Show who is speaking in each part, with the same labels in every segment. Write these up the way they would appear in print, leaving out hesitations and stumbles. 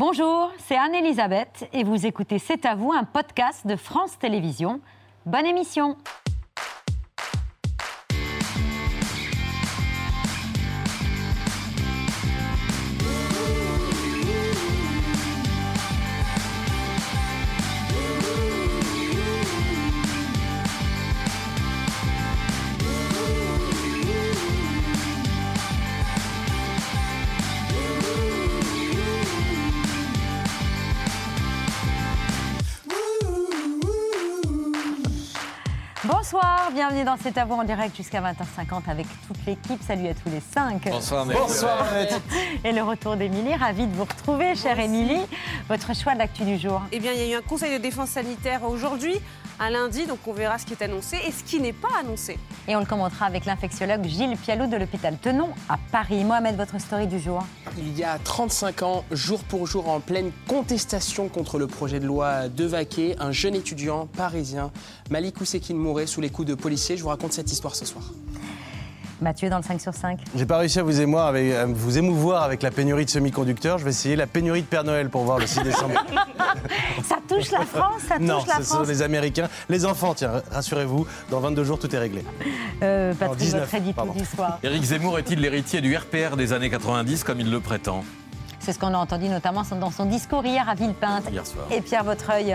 Speaker 1: Bonjour, c'est Anne-Elisabeth et vous écoutez C'est à vous, un podcast de France Télévisions. Bonne émission. Bonsoir, bienvenue dans C'est à vous en direct jusqu'à 20h50 avec toute l'équipe. Salut à tous les 5.
Speaker 2: Bonsoir, merci. Bonsoir, Annette.
Speaker 1: Et le retour d'Émilie, ravie de vous retrouver, chère Émilie. Votre choix de l'actu du jour?
Speaker 3: Eh bien, il y a eu un conseil de défense sanitaire aujourd'hui, un lundi, donc on verra ce qui est annoncé et ce qui n'est pas annoncé.
Speaker 1: Et on le commentera avec l'infectiologue Gilles Pialou de l'hôpital Tenon à Paris. Mohamed, votre story du jour?
Speaker 4: Il y a 35 ans, jour pour jour, en pleine contestation contre le projet de loi Devaquet, un jeune étudiant parisien, Malik Oussekine, mourait sous les coups de policiers. Je vous raconte cette histoire ce soir.
Speaker 1: Mathieu, dans le 5 sur 5.
Speaker 2: J'ai pas réussi à vous émouvoir avec la pénurie de semi-conducteurs. Je vais essayer la pénurie de Père Noël pour voir le 6 décembre.
Speaker 1: Ça touche la France, ça touche
Speaker 2: non,
Speaker 1: la France.
Speaker 2: Non, ce sont les Américains. Les enfants, tiens, rassurez-vous, dans 22 jours, tout est réglé.
Speaker 1: Patrick,
Speaker 2: 19,
Speaker 1: votre édito du soir.
Speaker 5: Éric Zemmour est-il l'héritier du RPR des années 90 comme il le prétend?
Speaker 1: C'est ce qu'on a entendu notamment dans son discours hier à Villepinte.
Speaker 5: Hier soir.
Speaker 1: Et Pierre Vautreul.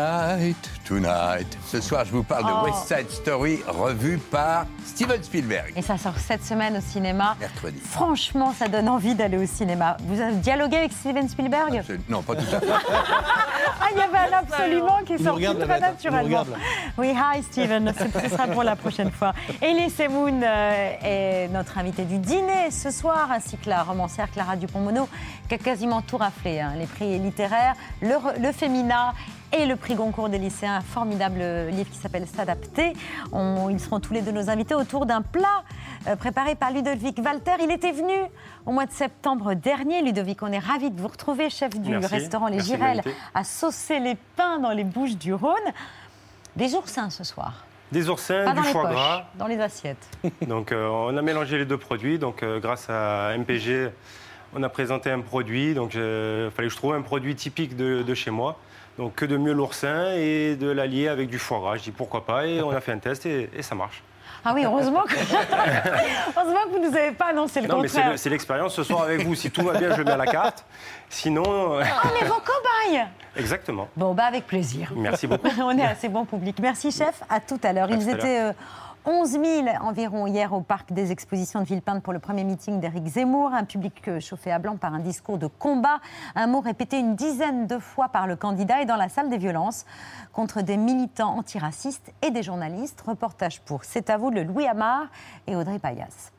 Speaker 6: Tonight. Ce soir, je vous parle de West Side Story, revu par Steven Spielberg.
Speaker 1: Et ça sort cette semaine au cinéma.
Speaker 6: Mercredi.
Speaker 1: Franchement, ça donne envie d'aller au cinéma. Vous avez dialogué avec Steven Spielberg?
Speaker 6: Non, pas tout à fait.
Speaker 1: Il y avait un absolument qui est sorti
Speaker 2: regarde,
Speaker 1: très
Speaker 2: là.
Speaker 1: naturellement. Oui, hi Steven, ce sera pour la prochaine fois. Elie Semoun est notre invitée du dîner ce soir, ainsi que la romancière Clara Dupont-Moreau, qui a quasiment tout raflé. Les prix littéraires, le Fémina et le prix Goncourt des lycéens, un formidable livre qui s'appelle S'adapter. Ils seront tous les deux nos invités autour d'un plat préparé par Ludovic Walter. Il était venu au mois de septembre dernier. Ludovic, on est ravis de vous retrouver, chef du restaurant Les Girelles, à Saucer-les-Pins dans les Bouches-du-Rhône. Des oursins ce soir.
Speaker 7: Des oursins,
Speaker 1: pas
Speaker 7: du foie
Speaker 1: poches,
Speaker 7: gras.
Speaker 1: Dans les assiettes.
Speaker 7: Donc on a mélangé les deux produits. Donc grâce à MPG, on a présenté un produit. Donc il fallait que je trouve un produit typique de chez moi. Donc que de mieux l'oursin et de l'allier avec du foie gras. Je dis pourquoi pas et on a fait un test et ça marche.
Speaker 1: Ah oui, heureusement que vous ne nous avez pas annoncé le contraire.
Speaker 7: Mais c'est l'expérience ce soir avec vous. Si tout va bien, je le mets à la carte. Sinon...
Speaker 1: On est vos cobayes.
Speaker 7: Exactement.
Speaker 1: Bon, avec plaisir.
Speaker 7: Merci beaucoup.
Speaker 1: On est assez bon public. Merci, chef. À tout à l'heure. Ils étaient 11 000 environ hier au parc des expositions de Villepinte pour le premier meeting d'Éric Zemmour. Un public chauffé à blanc par un discours de combat. Un mot répété une dizaine de fois par le candidat et dans la salle des violences contre des militants antiracistes et des journalistes. Reportage pour C'est à vous de Louis Amar et Audrey Payas.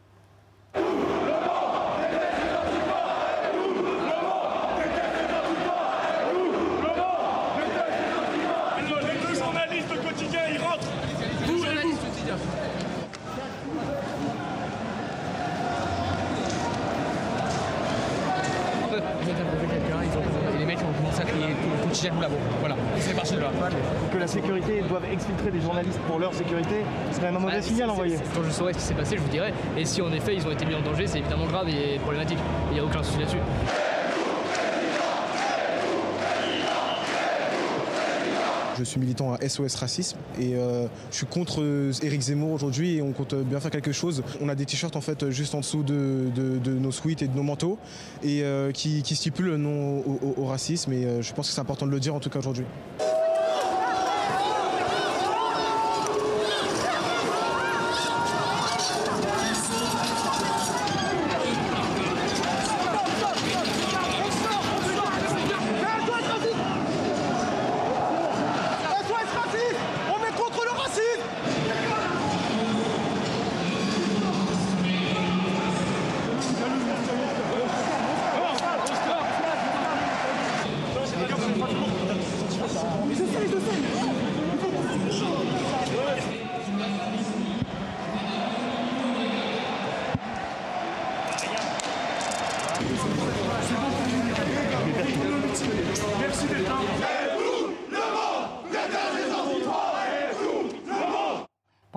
Speaker 8: Voilà, c'est parti de là.
Speaker 9: Que la sécurité doive exfiltrer des journalistes pour leur sécurité, c'est quand même un mauvais signal envoyé.
Speaker 8: Quand je saurai ce qui s'est passé, je vous dirai. Et si en effet ils ont été mis en danger, c'est évidemment grave et problématique. Il n'y a aucun souci là-dessus.
Speaker 9: Je suis militant à SOS Racisme et je suis contre Éric Zemmour aujourd'hui et on compte bien faire quelque chose. On a des t-shirts en fait juste en dessous de nos sweats et de nos manteaux et qui stipulent non au racisme et je pense que c'est important de le dire en tout cas aujourd'hui.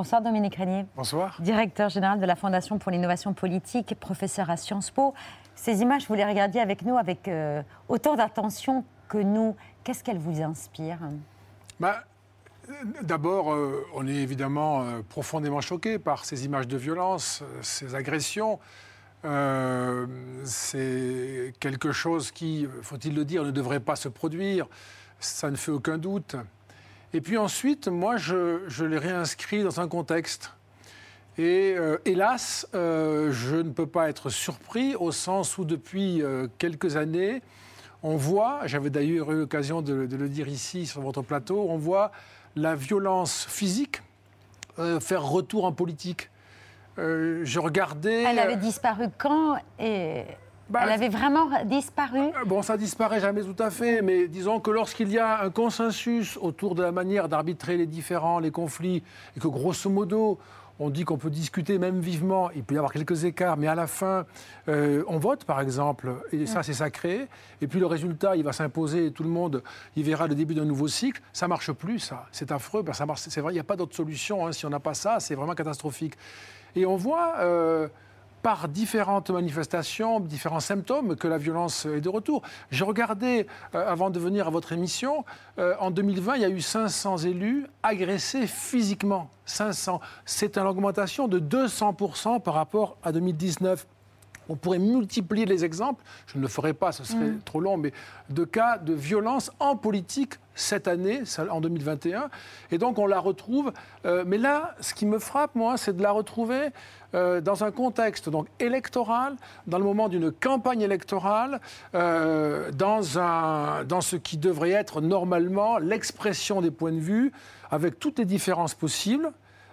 Speaker 1: Bonsoir Dominique Régnier.
Speaker 10: Bonsoir.
Speaker 1: Directeur général de la Fondation pour l'innovation politique, professeur à Sciences Po. Ces images, vous les regardiez avec nous avec autant d'attention que nous. Qu'est-ce qu'elles vous inspirent ?
Speaker 10: D'abord, on est évidemment profondément choqué par ces images de violence, ces agressions. C'est quelque chose qui, faut-il le dire, ne devrait pas se produire. Ça ne fait aucun doute. Et puis ensuite, moi, je les réinscris dans un contexte. Et hélas, je ne peux pas être surpris au sens où depuis quelques années, on voit, j'avais d'ailleurs eu l'occasion de le dire ici sur votre plateau, on voit la violence physique faire retour en politique. Je regardais...
Speaker 1: Elle avait disparu quand et... Elle avait vraiment disparu ?
Speaker 10: Ça disparaît jamais tout à fait, mais disons que lorsqu'il y a un consensus autour de la manière d'arbitrer les différends, les conflits, et que grosso modo, on dit qu'on peut discuter même vivement, il peut y avoir quelques écarts, mais à la fin, on vote par exemple, et ça c'est sacré, et puis le résultat, il va s'imposer, et tout le monde, il verra le début d'un nouveau cycle, ça marche plus ça, c'est affreux, ça marche, c'est vrai, il n'y a pas d'autre solution, si on n'a pas ça, c'est vraiment catastrophique. Et on voit... par différentes manifestations, différents symptômes, que la violence est de retour. J'ai regardé, avant de venir à votre émission, en 2020, il y a eu 500 élus agressés physiquement. 500. C'est une augmentation de 200% par rapport à 2019. On pourrait multiplier les exemples, je ne le ferai pas, ce serait trop long, mais de cas de violence en politique cette année, en 2021. Et donc on la retrouve. Mais là, ce qui me frappe, moi, c'est de la retrouver dans un contexte donc, électoral, dans le moment d'une campagne électorale, dans ce qui devrait être normalement l'expression des points de vue, avec toutes les différences possibles.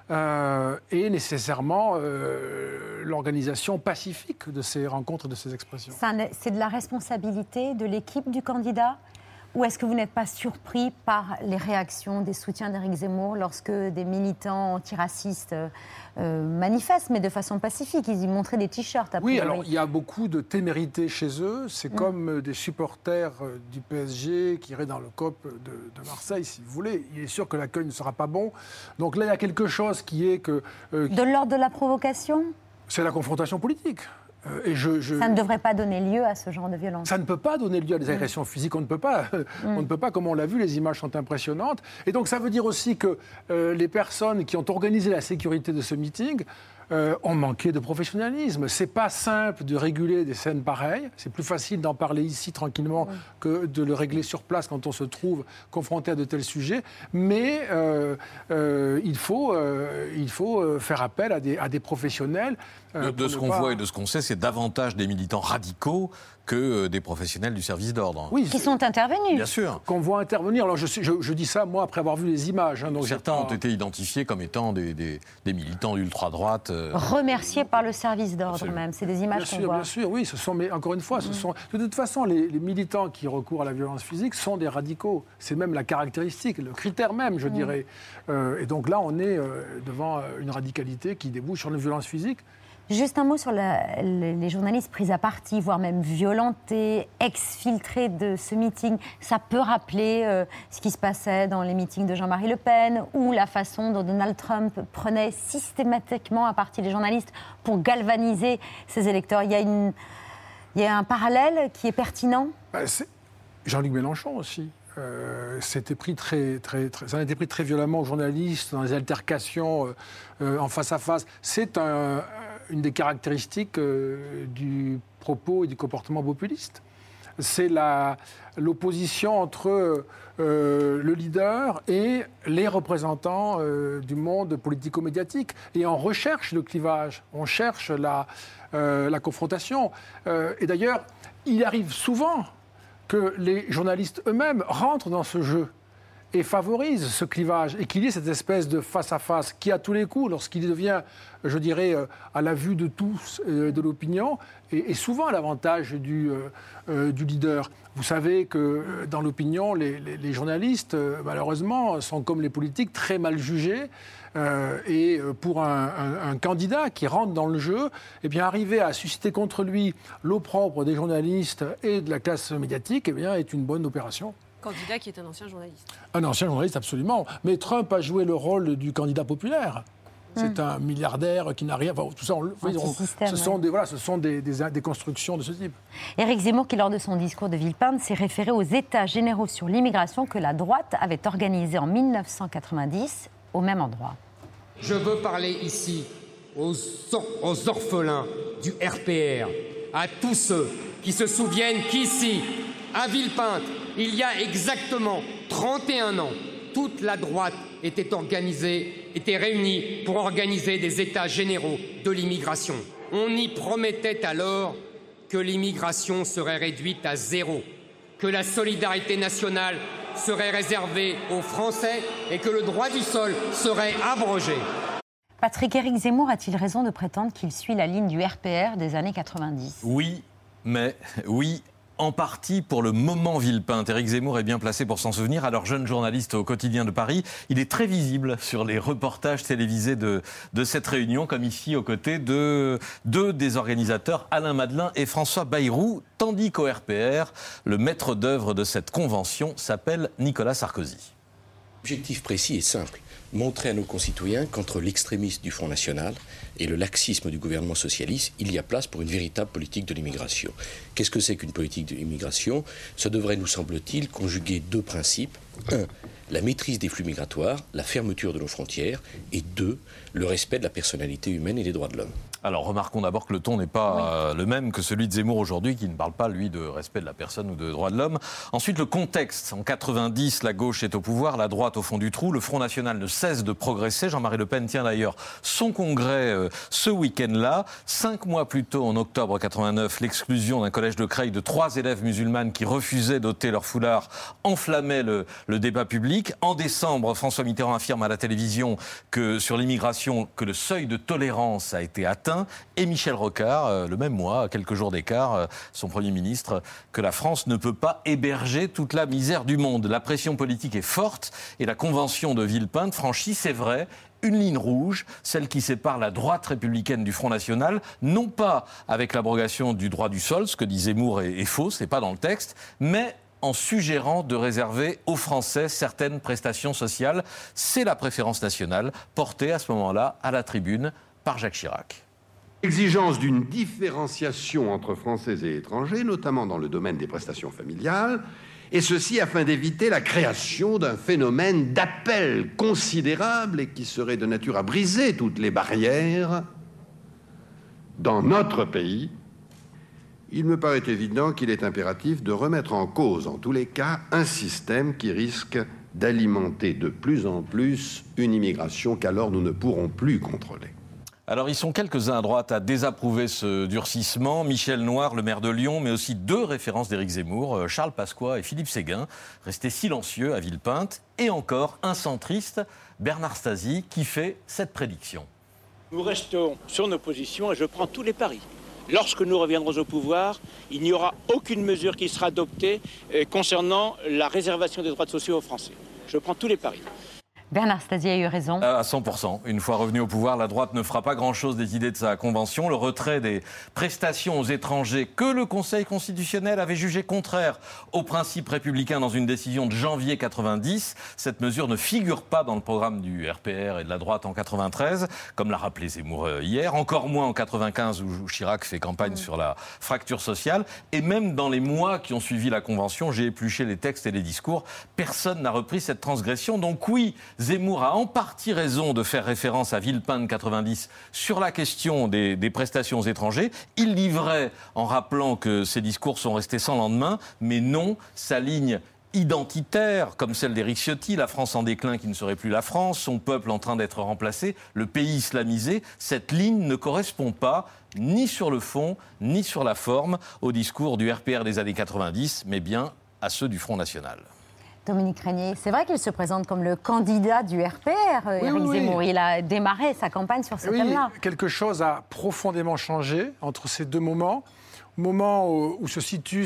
Speaker 10: Et nécessairement l'organisation pacifique de ces rencontres, de ces expressions.
Speaker 1: C'est de la responsabilité de l'équipe du candidat ? Ou est-ce que vous n'êtes pas surpris par les réactions des soutiens d'Éric Zemmour lorsque des militants antiracistes manifestent, mais de façon pacifique ? Ils y montraient des t-shirts.
Speaker 10: Oui, alors il y a beaucoup de témérité chez eux. C'est comme des supporters du PSG qui iraient dans le COP de Marseille, si vous voulez. Il est sûr que l'accueil ne sera pas bon. Donc là, il y a quelque chose qui est que...
Speaker 1: de l'ordre de la provocation ?
Speaker 10: C'est la confrontation politique.
Speaker 1: Ça ne devrait pas donner lieu à ce genre de violence.
Speaker 10: Ça ne peut pas donner lieu à des agressions physiques. On ne peut pas, comme on l'a vu, les images sont impressionnantes. Et donc ça veut dire aussi que les personnes qui ont organisé la sécurité de ce meeting ont manqué de professionnalisme. C'est pas simple de réguler des scènes pareilles. C'est plus facile d'en parler ici tranquillement que de le régler sur place quand on se trouve confronté à de tels sujets. Mais il faut faire appel à des professionnels.
Speaker 5: De ce qu'on voit et de ce qu'on sait, c'est davantage des militants radicaux que des professionnels du service d'ordre.
Speaker 1: Oui, qui sont intervenus.
Speaker 5: Bien sûr.
Speaker 10: Qu'on voit intervenir. Alors je dis ça, moi, après avoir vu les images. Donc
Speaker 5: certains ont été identifiés comme étant des militants d'ultra-droite.
Speaker 1: Remerciés par le service d'ordre même. C'est des images qu'on voit.
Speaker 10: Bien sûr, oui. Mais encore une fois, de toute façon, les militants qui recourent à la violence physique sont des radicaux. C'est même la caractéristique, le critère même, je dirais. Et donc là, on est devant une radicalité qui débouche sur une violence physique.
Speaker 1: Juste un mot sur les journalistes pris à partie, voire même violentés, exfiltrés de ce meeting. Ça peut rappeler ce qui se passait dans les meetings de Jean-Marie Le Pen ou la façon dont Donald Trump prenait systématiquement à partie les journalistes pour galvaniser ses électeurs. Il y a un parallèle qui est pertinent.
Speaker 10: Jean-Luc Mélenchon aussi. Ça a été pris très violemment aux journalistes dans les altercations en face à face. C'est une des caractéristiques du propos et du comportement populiste. C'est l'opposition entre le leader et les représentants du monde politico-médiatique. Et on recherche le clivage, on cherche la confrontation. Et d'ailleurs, il arrive souvent que les journalistes eux-mêmes rentrent dans ce jeu et favorisent ce clivage, et qu'il y ait cette espèce de face-à-face qui, à tous les coups, lorsqu'il devient, je dirais, à la vue de tous, de l'opinion, est souvent à l'avantage du leader. Vous savez que dans l'opinion, les journalistes, malheureusement, sont comme les politiques, très mal jugés. Et pour un candidat qui rentre dans le jeu, eh bien, arriver à susciter contre lui l'opprobre des journalistes et de la classe médiatique, eh bien, est une bonne opération.
Speaker 3: Candidat qui est un ancien journaliste.
Speaker 10: Un ancien journaliste, absolument. Mais Trump a joué le rôle du candidat populaire. C'est un milliardaire qui n'a rien. Enfin, tout ça, ce sont des constructions de ce type.
Speaker 1: Éric Zemmour, qui lors de son discours de Villepinte s'est référé aux États généraux sur l'immigration que la droite avait organisés en 1990 au même endroit.
Speaker 11: Je veux parler ici aux orphelins du RPR, à tous ceux qui se souviennent qu'ici, à Villepinte, il y a exactement 31 ans, toute la droite était réunie pour organiser des états généraux de l'immigration. On y promettait alors que l'immigration serait réduite à 0, que la solidarité nationale serait réservée aux Français et que le droit du sol serait abrogé.
Speaker 1: Patrick, Éric Zemmour a-t-il raison de prétendre qu'il suit la ligne du RPR des années 90 ?
Speaker 5: Oui, en partie pour le moment Villepinte. Éric Zemmour est bien placé pour s'en souvenir. Alors, jeune journaliste au Quotidien de Paris, il est très visible sur les reportages télévisés de cette réunion, comme ici aux côtés de deux des organisateurs, Alain Madelin et François Bayrou, tandis qu'au RPR, le maître d'œuvre de cette convention s'appelle Nicolas Sarkozy.
Speaker 12: L'objectif précis est simple. Montrer à nos concitoyens qu'entre l'extrémisme du Front National et le laxisme du gouvernement socialiste, il y a place pour une véritable politique de l'immigration. Qu'est-ce que c'est qu'une politique de l'immigration ? Ça devrait, nous semble-t-il, conjuguer deux principes. 1. La maîtrise des flux migratoires, la fermeture de nos frontières. Et 2. Le respect de la personnalité humaine et des droits de l'homme.
Speaker 5: Alors, remarquons d'abord que le ton n'est pas le même que celui de Zemmour aujourd'hui, qui ne parle pas, lui, de respect de la personne ou de droits de l'homme. Ensuite, le contexte. En 90, la gauche est au pouvoir, la droite au fond du trou. Le Front National ne cesse de progresser. Jean-Marie Le Pen tient d'ailleurs son congrès ce week-end-là. 5 mois plus tôt, en octobre 89, l'exclusion d'un collège de Creil de 3 élèves musulmanes qui refusaient d'ôter leur foulard enflammait le débat public. En décembre, François Mitterrand affirme à la télévision que sur l'immigration, que le seuil de tolérance a été atteint. Et Michel Rocard, le même mois, à quelques jours d'écart, son Premier ministre, que la France ne peut pas héberger toute la misère du monde. La pression politique est forte et la convention de Villepinte franchit, c'est vrai, une ligne rouge, celle qui sépare la droite républicaine du Front National, non pas avec l'abrogation du droit du sol, ce que dit Zemmour est faux, c'est pas dans le texte, mais en suggérant de réserver aux Français certaines prestations sociales. C'est la préférence nationale portée à ce moment-là à la tribune par Jacques Chirac.
Speaker 13: Exigence d'une différenciation entre Français et étrangers, notamment dans le domaine des prestations familiales, et ceci afin d'éviter la création d'un phénomène d'appel considérable et qui serait de nature à briser toutes les barrières dans notre pays. Il me paraît évident qu'il est impératif de remettre en cause, en tous les cas, un système qui risque d'alimenter de plus en plus une immigration qu'alors nous ne pourrons plus contrôler.
Speaker 5: Alors, ils sont quelques-uns à droite à désapprouver ce durcissement. Michel Noir, le maire de Lyon, mais aussi 2 références d'Éric Zemmour, Charles Pasqua et Philippe Séguin, restés silencieux à Villepinte. Et encore un centriste, Bernard Stasi, qui fait cette prédiction.
Speaker 14: Nous restons sur nos positions et je prends tous les paris. Lorsque nous reviendrons au pouvoir, il n'y aura aucune mesure qui sera adoptée concernant la réservation des droits sociaux aux Français. Je prends tous les paris.
Speaker 1: Bernard Stasi a eu raison.
Speaker 5: À 100%. Une fois revenu au pouvoir, la droite ne fera pas grand-chose des idées de sa convention. Le retrait des prestations aux étrangers que le Conseil constitutionnel avait jugé contraire aux principes républicains dans une décision de janvier 90. Cette mesure ne figure pas dans le programme du RPR et de la droite en 93, comme l'a rappelé Zemmour hier. Encore moins en 95 où Chirac fait campagne sur la fracture sociale. Et même dans les mois qui ont suivi la convention, j'ai épluché les textes et les discours. Personne n'a repris cette transgression. Donc oui, Zemmour a en partie raison de faire référence à Villepinte 90 sur la question des prestations aux étrangers. Il livrait en rappelant que ces discours sont restés sans lendemain, mais non, sa ligne identitaire, comme celle d'Éric Ciotti, la France en déclin qui ne serait plus la France, son peuple en train d'être remplacé, le pays islamisé, cette ligne ne correspond pas ni sur le fond, ni sur la forme au discours du RPR des années 90, mais bien à ceux du Front National.
Speaker 1: Dominique Régnier, c'est vrai qu'il se présente comme le candidat du RPR, Éric Zemmour. Il a démarré sa campagne sur ce thème-là.
Speaker 10: Quelque chose a profondément changé entre ces deux moments. Au moment où se situe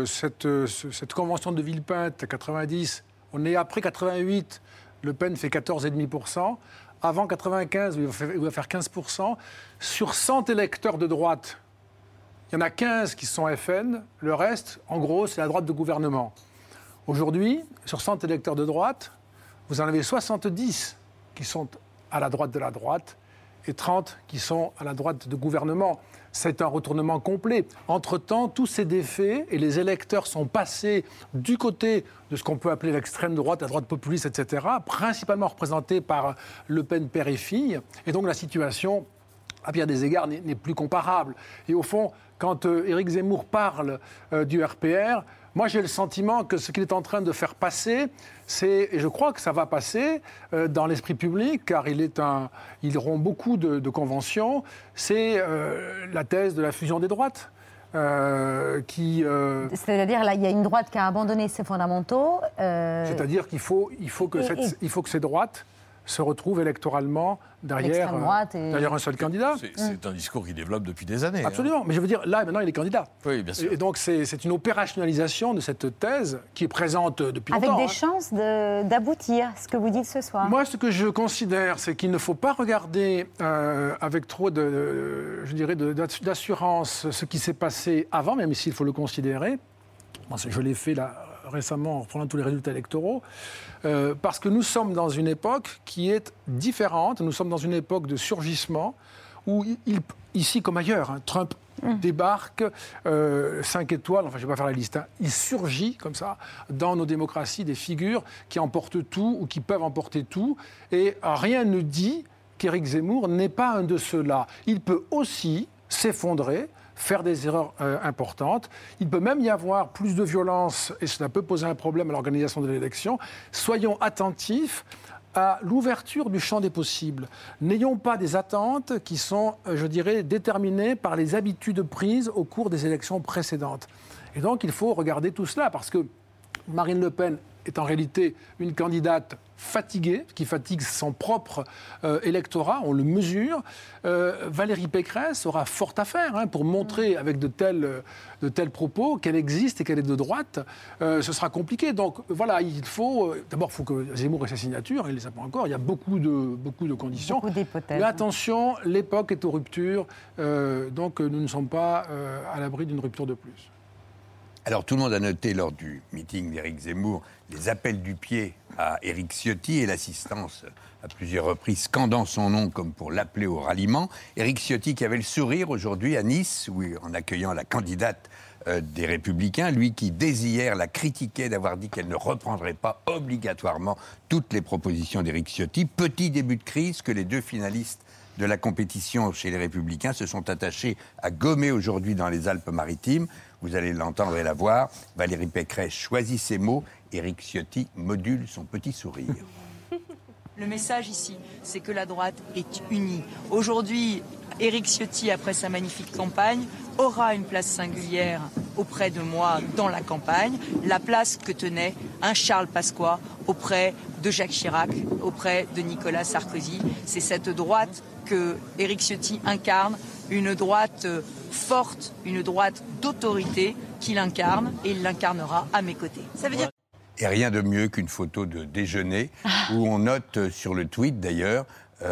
Speaker 10: cette convention de Villepinte, 90, on est après 88, Le Pen fait 14,5%. Avant 95, il va faire 15%. Sur 100 électeurs de droite, il y en a 15 qui sont FN. Le reste, en gros, c'est la droite de gouvernement. Aujourd'hui, sur 100 électeurs de droite, vous en avez 70 qui sont à la droite de la droite et 30 qui sont à la droite de gouvernement. C'est un retournement complet. Entre-temps, tous ces défaits et les électeurs sont passés du côté de ce qu'on peut appeler l'extrême droite, la droite populiste, etc., principalement représentés par Le Pen père et fille. Et donc la situation, à bien des égards, n'est plus comparable. Et au fond, quand Éric Zemmour parle du RPR, moi j'ai le sentiment que ce qu'il est en train de faire passer, et je crois que ça va passer dans l'esprit public, car il rompt beaucoup de conventions, c'est la thèse de la fusion des droites.
Speaker 1: C'est-à-dire, là, il y a une droite qui a abandonné ses fondamentaux.
Speaker 10: C'est-à-dire qu'il faut que ces droites se retrouvent électoralement derrière un seul candidat.
Speaker 5: C'est un discours qu'il développe depuis des années.
Speaker 10: Absolument, mais je veux dire, là, maintenant, il est candidat.
Speaker 5: Oui, bien sûr.
Speaker 10: Et donc, c'est une opérationnalisation de cette thèse qui est présente depuis longtemps.
Speaker 1: Avec des chances d'aboutir, ce que vous dites ce soir.
Speaker 10: Moi, ce que je considère, c'est qu'il ne faut pas regarder avec trop d'assurance ce qui s'est passé avant, même s'il faut le considérer. Moi, je l'ai fait là récemment en reprenant tous les résultats électoraux, parce que nous sommes dans une époque qui est différente. Nous sommes dans une époque de surgissement où, ici comme ailleurs, Trump débarque, 5 étoiles, enfin je ne vais pas faire la liste, il surgit comme ça dans nos démocraties des figures qui emportent tout ou qui peuvent emporter tout, et rien ne dit qu'Éric Zemmour n'est pas un de ceux-là. Il peut aussi s'effondrer, faire des erreurs importantes. Il peut même y avoir plus de violence, et cela peut poser un problème à l'organisation de l'élection. Soyons attentifs à l'ouverture du champ des possibles. N'ayons pas des attentes qui sont, je dirais, déterminées par les habitudes prises au cours des élections précédentes. Et donc, il faut regarder tout cela, parce que Marine Le Pen est en réalité une candidate fatiguée, qui fatigue son propre électorat, on le mesure. Valérie Pécresse aura fort à faire pour montrer avec de tels propos qu'elle existe et qu'elle est de droite. Ce sera compliqué. Donc voilà, d'abord, il faut que Zemmour ait sa signature, il ne les a pas encore, il y a beaucoup de conditions.
Speaker 1: Beaucoup d'hypothèses.
Speaker 10: Mais attention, l'époque est aux ruptures, donc nous ne sommes pas à l'abri d'une rupture de plus.
Speaker 6: Alors, tout le monde a noté lors du meeting d'Éric Zemmour les appels du pied à Éric Ciotti et l'assistance à plusieurs reprises scandant son nom comme pour l'appeler au ralliement. Éric Ciotti qui avait le sourire aujourd'hui à Nice, en accueillant la candidate des Républicains, lui qui dès hier la critiquait d'avoir dit qu'elle ne reprendrait pas obligatoirement toutes les propositions d'Éric Ciotti. Petit début de crise que les deux finalistes de la compétition chez les Républicains se sont attachés à gommer aujourd'hui dans les Alpes-Maritimes. Vous allez l'entendre et la voir. Valérie Pécresse choisit ses mots. Éric Ciotti module son petit sourire.
Speaker 15: Le message ici, c'est que la droite est unie. Aujourd'hui, Éric Ciotti, après sa magnifique campagne, aura une place singulière auprès de moi dans la campagne, la place que tenait un Charles Pasqua auprès de Jacques Chirac, auprès de Nicolas Sarkozy. C'est cette droite que Éric Ciotti incarne, une droite forte, une droite d'autorité qu'il incarne, et il l'incarnera à mes côtés. Ça veut dire...
Speaker 6: Et rien de mieux qu'une photo de déjeuner où on note sur le tweet d'ailleurs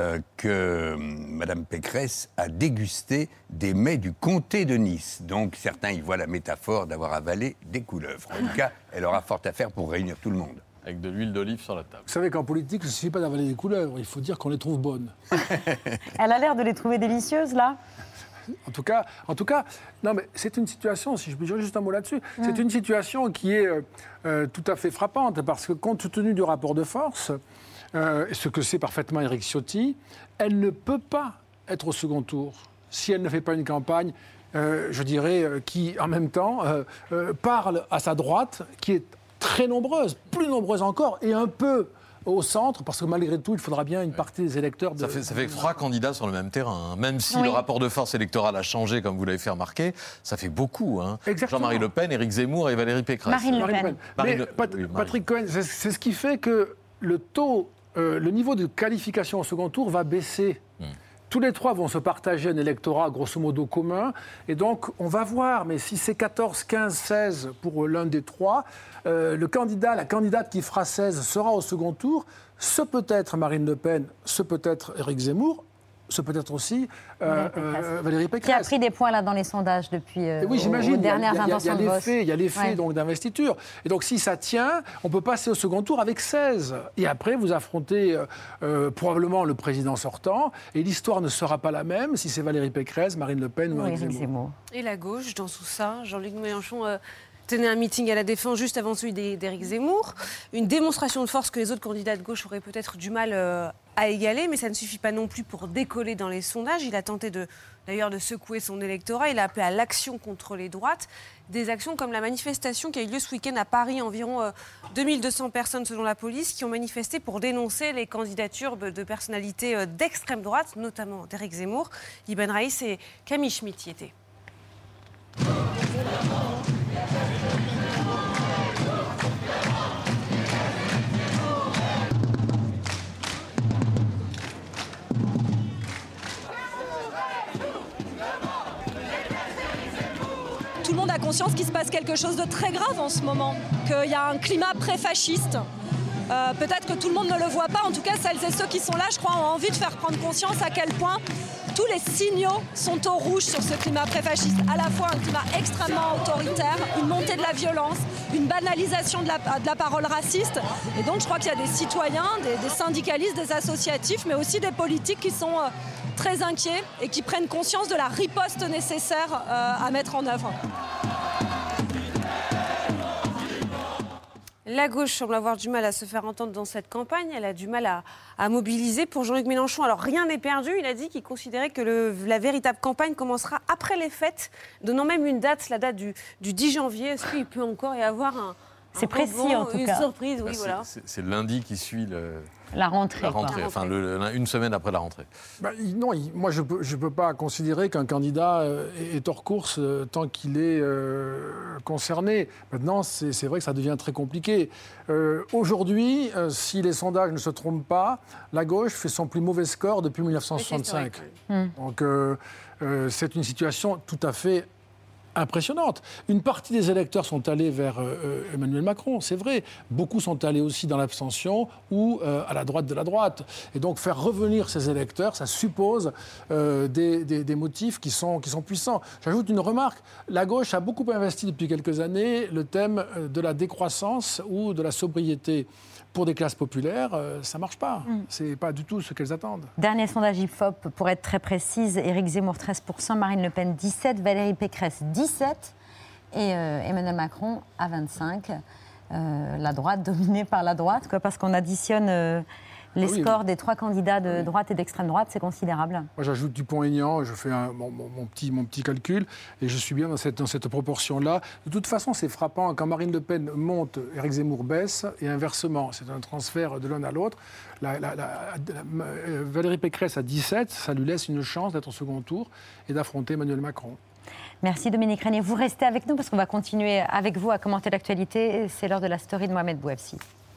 Speaker 6: que Mme Pécresse a dégusté des mets du comté de Nice. Donc certains y voient la métaphore d'avoir avalé des couleuvres. En tout cas, elle aura fort à faire pour réunir tout le monde.
Speaker 5: Avec de l'huile d'olive sur la table.
Speaker 10: Vous savez qu'en politique, il ne suffit pas d'avaler des couleuvres, il faut dire qu'on les trouve bonnes.
Speaker 1: Elle a l'air de les trouver délicieuses, là.
Speaker 10: En tout cas, non, mais c'est une situation, si je peux dire juste un mot là-dessus, c'est une situation qui est tout à fait frappante, parce que compte tenu du rapport de force, ce que sait parfaitement Éric Ciotti, elle ne peut pas être au second tour si elle ne fait pas une campagne, je dirais, qui en même temps parle à sa droite, qui est très nombreuse, plus nombreuse encore, et un peu au centre, parce que malgré tout, il faudra bien une partie des électeurs...
Speaker 5: Ça fait 3 candidats sur le même terrain. Hein. Même si le rapport de force électorale a changé, comme vous l'avez fait remarquer, ça fait beaucoup. Hein. Jean-Marie Le Pen, Éric Zemmour et Valérie Pécresse.
Speaker 1: Marine Le Pen.
Speaker 10: Mais Patrick Cohen, c'est ce qui fait que le niveau de qualification au second tour va baisser. Tous les trois vont se partager un électorat grosso modo commun. Et donc, on va voir, mais si c'est 14, 15, 16 pour l'un des trois, la candidate qui fera 16 sera au second tour. Ce peut être Marine Le Pen, ce peut être Éric Zemmour. ce peut être aussi Valérie Pécresse.
Speaker 1: Qui a pris des points là dans les sondages depuis
Speaker 10: oui, j'imagine.
Speaker 1: aux dernières intentions de vote.
Speaker 10: Il y a l'effet donc d'investiture. Et donc si ça tient, on peut passer au second tour avec 16. Et après, vous affrontez probablement le président sortant. Et l'histoire ne sera pas la même si c'est Valérie Pécresse, Marine Le Pen ou Éric Zemmour.
Speaker 3: Et la gauche dans tout ça, Jean-Luc Mélenchon tenait un meeting à la Défense juste avant celui d'Éric Zemmour. Une démonstration de force que les autres candidats de gauche auraient peut-être du mal à égaler, mais ça ne suffit pas non plus pour décoller dans les sondages. Il a tenté d'ailleurs de secouer son électorat. Il a appelé à l'action contre les droites. Des actions comme la manifestation qui a eu lieu ce week-end à Paris. Environ 2200 personnes selon la police qui ont manifesté pour dénoncer les candidatures de personnalités d'extrême droite, notamment d'Éric Zemmour. Ibn Raïs et Camille Schmitt y étaient.
Speaker 16: Tout le monde a conscience qu'il se passe quelque chose de très grave en ce moment, qu'il y a un climat pré-fasciste. Peut-être que tout le monde ne le voit pas, en tout cas celles et ceux qui sont là, je crois, ont envie de faire prendre conscience à quel point tous les signaux sont au rouge sur ce climat pré-fasciste. À la fois un climat extrêmement autoritaire, une montée de la violence, une banalisation de la parole raciste. Et donc je crois qu'il y a des citoyens, des syndicalistes, des associatifs, mais aussi des politiques qui sont très inquiets et qui prennent conscience de la riposte nécessaire à mettre en œuvre.
Speaker 3: La gauche semble avoir du mal à se faire entendre dans cette campagne. Elle a du mal à mobiliser. Pour Jean-Luc Mélenchon, alors rien n'est perdu. Il a dit qu'il considérait que la véritable campagne commencera après les fêtes, donnant même une date, la date du 10 janvier. Est-ce qu'il peut encore y avoir
Speaker 1: c'est précis en tout
Speaker 3: une
Speaker 1: cas.
Speaker 3: Surprise, oui, voilà.
Speaker 5: C'est lundi qui suit
Speaker 1: la rentrée.
Speaker 5: Enfin une semaine après la rentrée.
Speaker 10: Non, moi je peux pas considérer qu'un candidat est hors course tant qu'il est concerné. Maintenant, c'est vrai que ça devient très compliqué. Aujourd'hui, si les sondages ne se trompent pas, la gauche fait son plus mauvais score depuis 1965. Donc c'est une situation tout à fait impressionnante. Une partie des électeurs sont allés vers Emmanuel Macron, c'est vrai. Beaucoup sont allés aussi dans l'abstention ou à la droite de la droite. Et donc faire revenir ces électeurs, ça suppose des motifs qui sont puissants. J'ajoute une remarque. La gauche a beaucoup investi depuis quelques années le thème de la décroissance ou de la sobriété. Pour des classes populaires, ça ne marche pas. C'est pas du tout ce qu'elles attendent.
Speaker 1: Dernier sondage IFOP, pour être très précise, Éric Zemmour 13%, Marine Le Pen 17%, Valérie Pécresse 17% et Emmanuel Macron à 25%. La droite dominée par la droite, parce qu'on additionne les scores des trois candidats de droite et d'extrême droite, c'est considérable.
Speaker 10: Moi, j'ajoute Dupont-Aignan, je fais mon petit calcul, et je suis bien dans cette proportion-là. De toute façon, c'est frappant. Quand Marine Le Pen monte, Éric Zemmour baisse, et inversement. C'est un transfert de l'un à l'autre. Valérie Pécresse à 17, ça lui laisse une chance d'être au second tour et d'affronter Emmanuel Macron.
Speaker 1: Merci Dominique Régnier. Vous restez avec nous parce qu'on va continuer avec vous à commenter l'actualité. C'est l'heure de la story de Mohamed Bouafsi.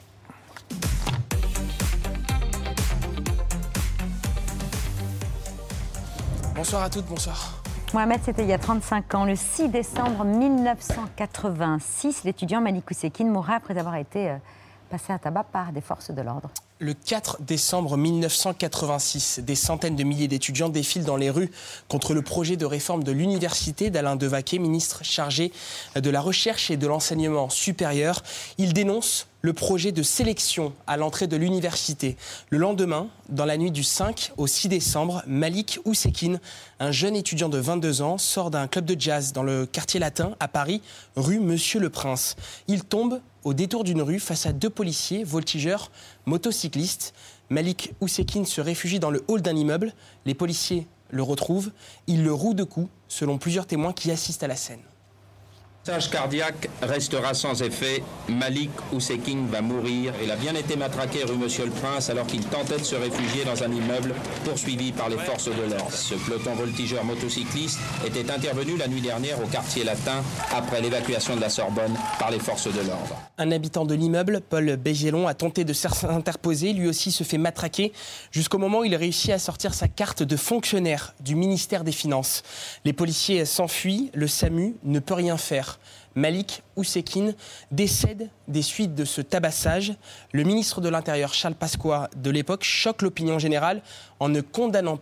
Speaker 4: Bonsoir à toutes, bonsoir.
Speaker 1: Mohamed, c'était il y a 35 ans, le 6 décembre 1986. L'étudiant Malik Oussekine mourait après avoir été passé à tabac par des forces de l'ordre.
Speaker 4: Le 4 décembre 1986, des centaines de milliers d'étudiants défilent dans les rues contre le projet de réforme de l'université d'Alain Devaquet, ministre chargé de la recherche et de l'enseignement supérieur. Il dénonce le projet de sélection à l'entrée de l'université. Le lendemain, dans la nuit du 5 au 6 décembre, Malik Oussekine, un jeune étudiant de 22 ans, sort d'un club de jazz dans le quartier latin à Paris, rue Monsieur-le-Prince. Il tombe au détour d'une rue face à deux policiers, voltigeurs, motocyclistes. Malik Oussekine se réfugie dans le hall d'un immeuble. Les policiers le retrouvent. Ils le rouent de coups, selon plusieurs témoins qui assistent à la scène.
Speaker 17: Le massage cardiaque restera sans effet. Malik Oussekine va mourir. Il a bien été matraqué rue Monsieur-le-Prince alors qu'il tentait de se réfugier dans un immeuble poursuivi par les forces de l'ordre. Ce peloton voltigeur motocycliste était intervenu la nuit dernière au quartier latin après l'évacuation de la Sorbonne par les forces de l'ordre.
Speaker 4: Un habitant de l'immeuble, Paul Bégélon, a tenté de s'interposer. Lui aussi se fait matraquer jusqu'au moment où il réussit à sortir sa carte de fonctionnaire du ministère des Finances. Les policiers s'enfuient. Le SAMU ne peut rien faire. Malik Oussekine décède des suites de ce tabassage. Le ministre de l'Intérieur, Charles Pasqua, de l'époque, choque l'opinion générale en ne condamnant pas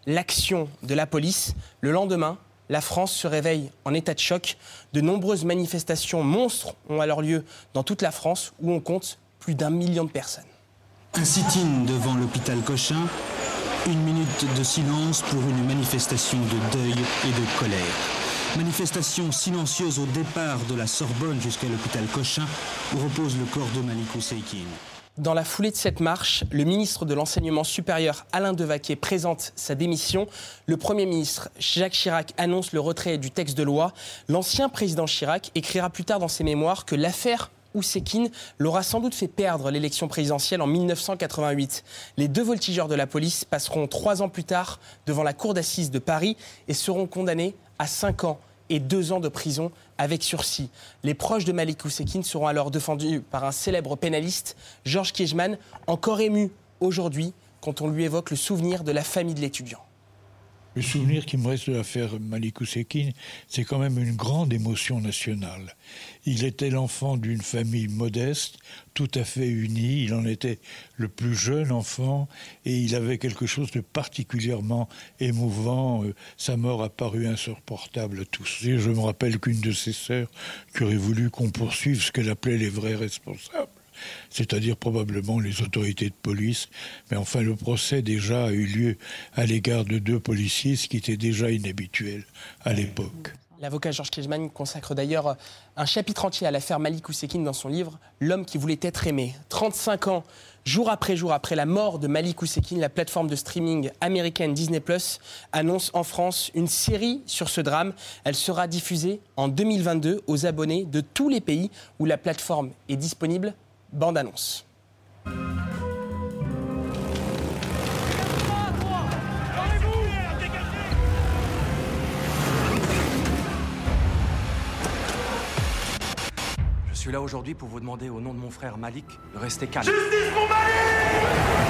Speaker 4: l'action de la police. Le lendemain, la France se réveille en état de choc. De nombreuses manifestations monstres ont alors lieu dans toute la France, où on compte plus d'1 million de personnes.
Speaker 18: Un sit-in devant l'hôpital Cochin, 1 minute de silence pour une manifestation de deuil et de colère. Manifestation silencieuse au départ de la Sorbonne jusqu'à l'hôpital Cochin, où repose le corps de Malik Oussekine.
Speaker 4: Dans la foulée de cette marche, le ministre de l'Enseignement supérieur, Alain Devaquet, présente sa démission. Le Premier ministre, Jacques Chirac, annonce le retrait du texte de loi. L'ancien président Chirac écrira plus tard dans ses mémoires que l'affaire Oussekine l'aura sans doute fait perdre l'élection présidentielle en 1988. Les 2 voltigeurs de la police passeront 3 ans plus tard devant la cour d'assises de Paris et seront condamnés à 5 ans et 2 ans de prison avec sursis. Les proches de Malik Oussekine seront alors défendus par un célèbre pénaliste, Georges Kiechman, encore ému aujourd'hui quand on lui évoque le souvenir de la famille de l'étudiant.
Speaker 19: Le souvenir qui me reste de l'affaire Malik Oussekine, c'est quand même une grande émotion nationale. Il était l'enfant d'une famille modeste, tout à fait unie. Il en était le plus jeune enfant et il avait quelque chose de particulièrement émouvant. Sa mort a paru insupportable à tous. Et je me rappelle qu'une de ses sœurs qui aurait voulu qu'on poursuive ce qu'elle appelait les vrais responsables, c'est-à-dire probablement les autorités de police. Mais enfin, le procès déjà a eu lieu à l'égard de 2 policiers, ce qui était déjà inhabituel à l'époque.
Speaker 4: L'avocat Georges Kiechman consacre d'ailleurs un chapitre entier à l'affaire Malik Oussekine dans son livre « L'homme qui voulait être aimé ». 35 ans, jour après la mort de Malik Oussekine, la plateforme de streaming américaine Disney+ annonce en France une série sur ce drame. Elle sera diffusée en 2022 aux abonnés de tous les pays où la plateforme est disponible. Bande annonce.
Speaker 20: Je suis là aujourd'hui pour vous demander au nom de mon frère Malik de rester calme.
Speaker 21: Justice pour Malik!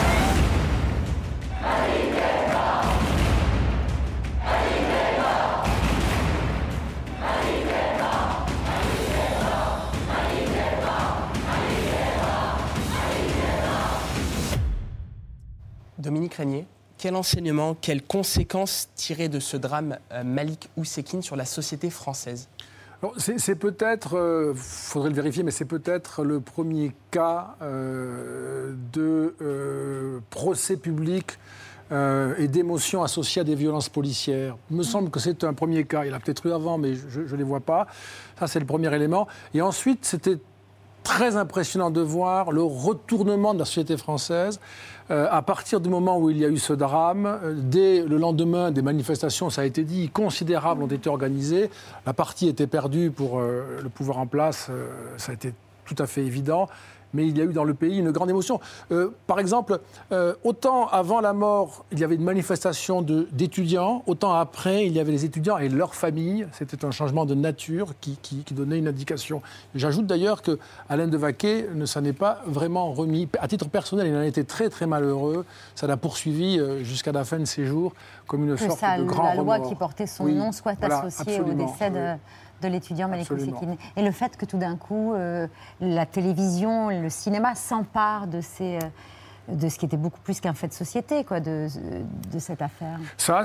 Speaker 21: Malik est mort! Malik est mort! Malik est mort! Malik est mort! Malik est mort! Malik est mort! Malik est mort!
Speaker 4: Dominique Régnier, quel enseignement, quelles conséquences tirer de ce drame Malik Oussekine sur la société française ?
Speaker 10: C'est peut-être, faudrait le vérifier, mais c'est peut-être le premier cas de procès public et d'émotions associées à des violences policières. Il me semble que c'est un premier cas. Il y en a peut-être eu avant, mais je ne les vois pas. Ça, c'est le premier élément. Et ensuite, c'était très impressionnant de voir le retournement de la société française. À partir du moment où il y a eu ce drame, dès le lendemain, des manifestations, ça a été dit, considérables ont été organisées. La partie était perdue pour le pouvoir en place, ça a été tout à fait évident. Mais il y a eu dans le pays une grande émotion. Par exemple, autant avant la mort, il y avait une manifestation d'étudiants, autant après, il y avait les étudiants et leurs familles. C'était un changement de nature qui donnait une indication. J'ajoute d'ailleurs que Alain Devaquet ne s'en est pas vraiment remis. À titre personnel, il en a été très très malheureux. Ça l'a poursuivi jusqu'à la fin de ses jours comme une sorte de grand remords.
Speaker 1: La loi qui portait son nom soit associée au décès de l'étudiant Malik Oussekine. Et le fait que tout d'un coup, la télévision, le cinéma s'emparent de ce qui était beaucoup plus qu'un fait de société, quoi, de cette affaire.
Speaker 10: Ça,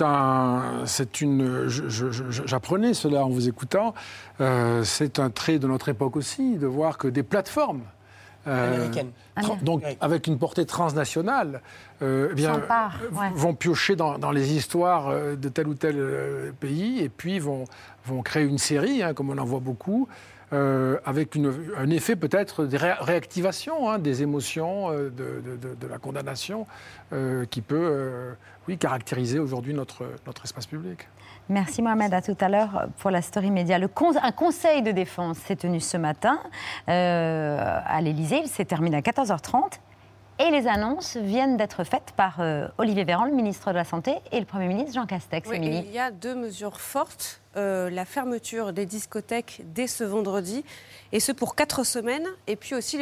Speaker 10: j'apprenais cela en vous écoutant. C'est un trait de notre époque aussi, de voir que des plateformes
Speaker 4: américaines,
Speaker 10: donc avec une portée transnationale, vont piocher dans les histoires de tel ou tel pays et puis vont créer une série, comme on en voit beaucoup, avec un effet peut-être de réactivation des émotions, de la condamnation, qui peut caractériser aujourd'hui notre espace public.
Speaker 1: Merci Mohamed, à tout à l'heure pour la Story Média. Un conseil de défense s'est tenu ce matin à l'Élysée, il s'est terminé à 14h30 et les annonces viennent d'être faites par Olivier Véran, le ministre de la Santé, et le Premier ministre Jean Castex.
Speaker 3: Oui, il y a 2 mesures fortes la fermeture des discothèques dès ce vendredi, et ce pour 4 semaines. Et puis aussi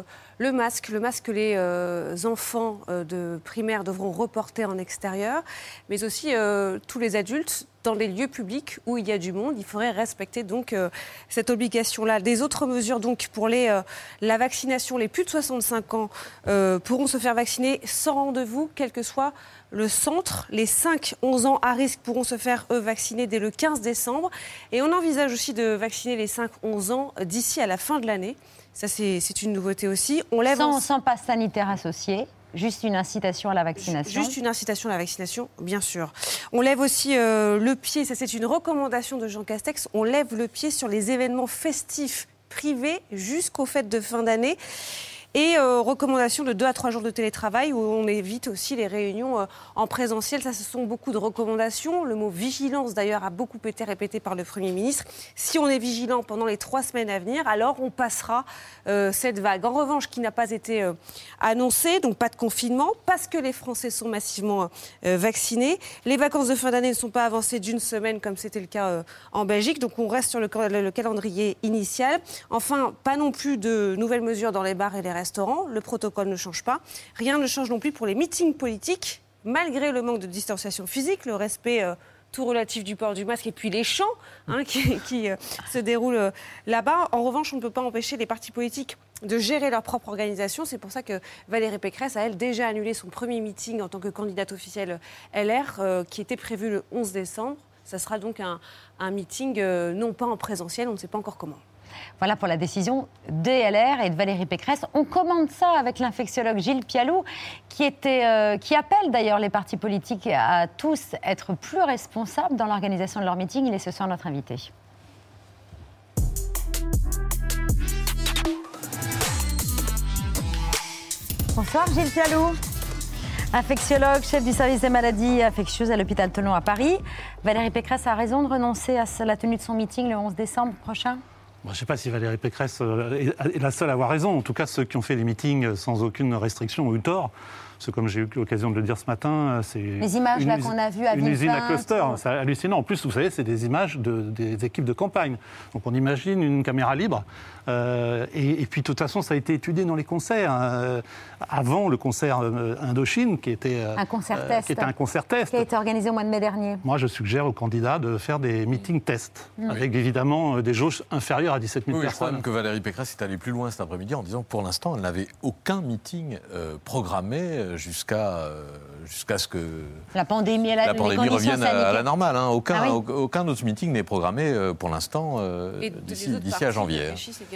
Speaker 3: le masque que les enfants de primaire devront reporter en extérieur, mais aussi tous les adultes dans les lieux publics où il y a du monde. Il faudrait respecter donc cette obligation-là. Des autres mesures donc pour la vaccination, les plus de 65 ans pourront se faire vacciner sans rendez-vous, quel que soit le centre. Les 5-11 ans à risque pourront se faire, eux, vacciner dès le 15 décembre. Et on envisage aussi de vacciner les 5-11 ans d'ici à la fin de l'année. Ça, c'est une nouveauté aussi. On lève
Speaker 1: sans passe sanitaire associé. Juste une incitation à la vaccination.
Speaker 3: Juste une incitation à la vaccination, bien sûr. On lève aussi le pied, ça c'est une recommandation de Jean Castex, on lève le pied sur les événements festifs privés jusqu'aux fêtes de fin d'année. Et recommandation de 2 à 3 jours de télétravail où on évite aussi les réunions en présentiel. Ça, ce sont beaucoup de recommandations. Le mot vigilance, d'ailleurs, a beaucoup été répété par le Premier ministre. Si on est vigilant pendant les 3 semaines à venir, alors on passera cette vague. En revanche, qui n'a pas été annoncée, donc pas de confinement, parce que les Français sont massivement vaccinés. Les vacances de fin d'année ne sont pas avancées d'1 semaine comme c'était le cas en Belgique. Donc on reste sur le calendrier initial. Enfin, pas non plus de nouvelles mesures dans les bars et les restaurants. Le protocole ne change pas. Rien ne change non plus pour les meetings politiques, malgré le manque de distanciation physique, le respect tout relatif du port du masque et puis les chants qui se déroulent là-bas. En revanche, on ne peut pas empêcher les partis politiques de gérer leur propre organisation. C'est pour ça que Valérie Pécresse a, elle, déjà annulé son premier meeting en tant que candidate officielle LR, qui était prévu le 11 décembre. Ça sera donc un meeting non pas en présentiel, on ne sait pas encore comment.
Speaker 1: Voilà pour la décision des LR et de Valérie Pécresse. On commande ça avec l'infectiologue Gilles Pialou, qui appelle d'ailleurs les partis politiques à tous être plus responsables dans l'organisation de leur meeting. Il est ce soir notre invité. Bonsoir Gilles Pialou. Infectiologue, chef du service des maladies infectieuses à l'hôpital Thonon à Paris. Valérie Pécresse a raison de renoncer à la tenue de son meeting le 11 décembre prochain ?
Speaker 2: Je ne sais pas si Valérie Pécresse est la seule à avoir raison. En tout cas, ceux qui ont fait les meetings sans aucune restriction ont eu tort. Parce que, comme j'ai eu l'occasion de le dire ce matin, c'est
Speaker 1: les images là qu'on a vues à
Speaker 2: une usine à
Speaker 1: Villepinte,
Speaker 2: cluster. C'est hallucinant. En plus, vous savez, c'est des images des équipes de campagne. Donc on imagine une caméra libre. Et puis, de toute façon, ça a été étudié dans les concerts. Avant le concert Indochine, qui était
Speaker 1: un concert test.
Speaker 2: Qui était un concert test.
Speaker 1: Qui a été organisé au mois de mai dernier.
Speaker 2: Moi, je suggère aux candidats de faire des meetings tests, avec évidemment des jauges inférieures à 17 000 personnes.
Speaker 5: Je crois même que Valérie Pécresse est allée plus loin cet après-midi en disant que pour l'instant, elle n'avait aucun meeting programmé jusqu'à ce que
Speaker 1: la pandémie
Speaker 5: revienne à la normale. Aucun autre meeting n'est programmé pour l'instant d'ici à janvier.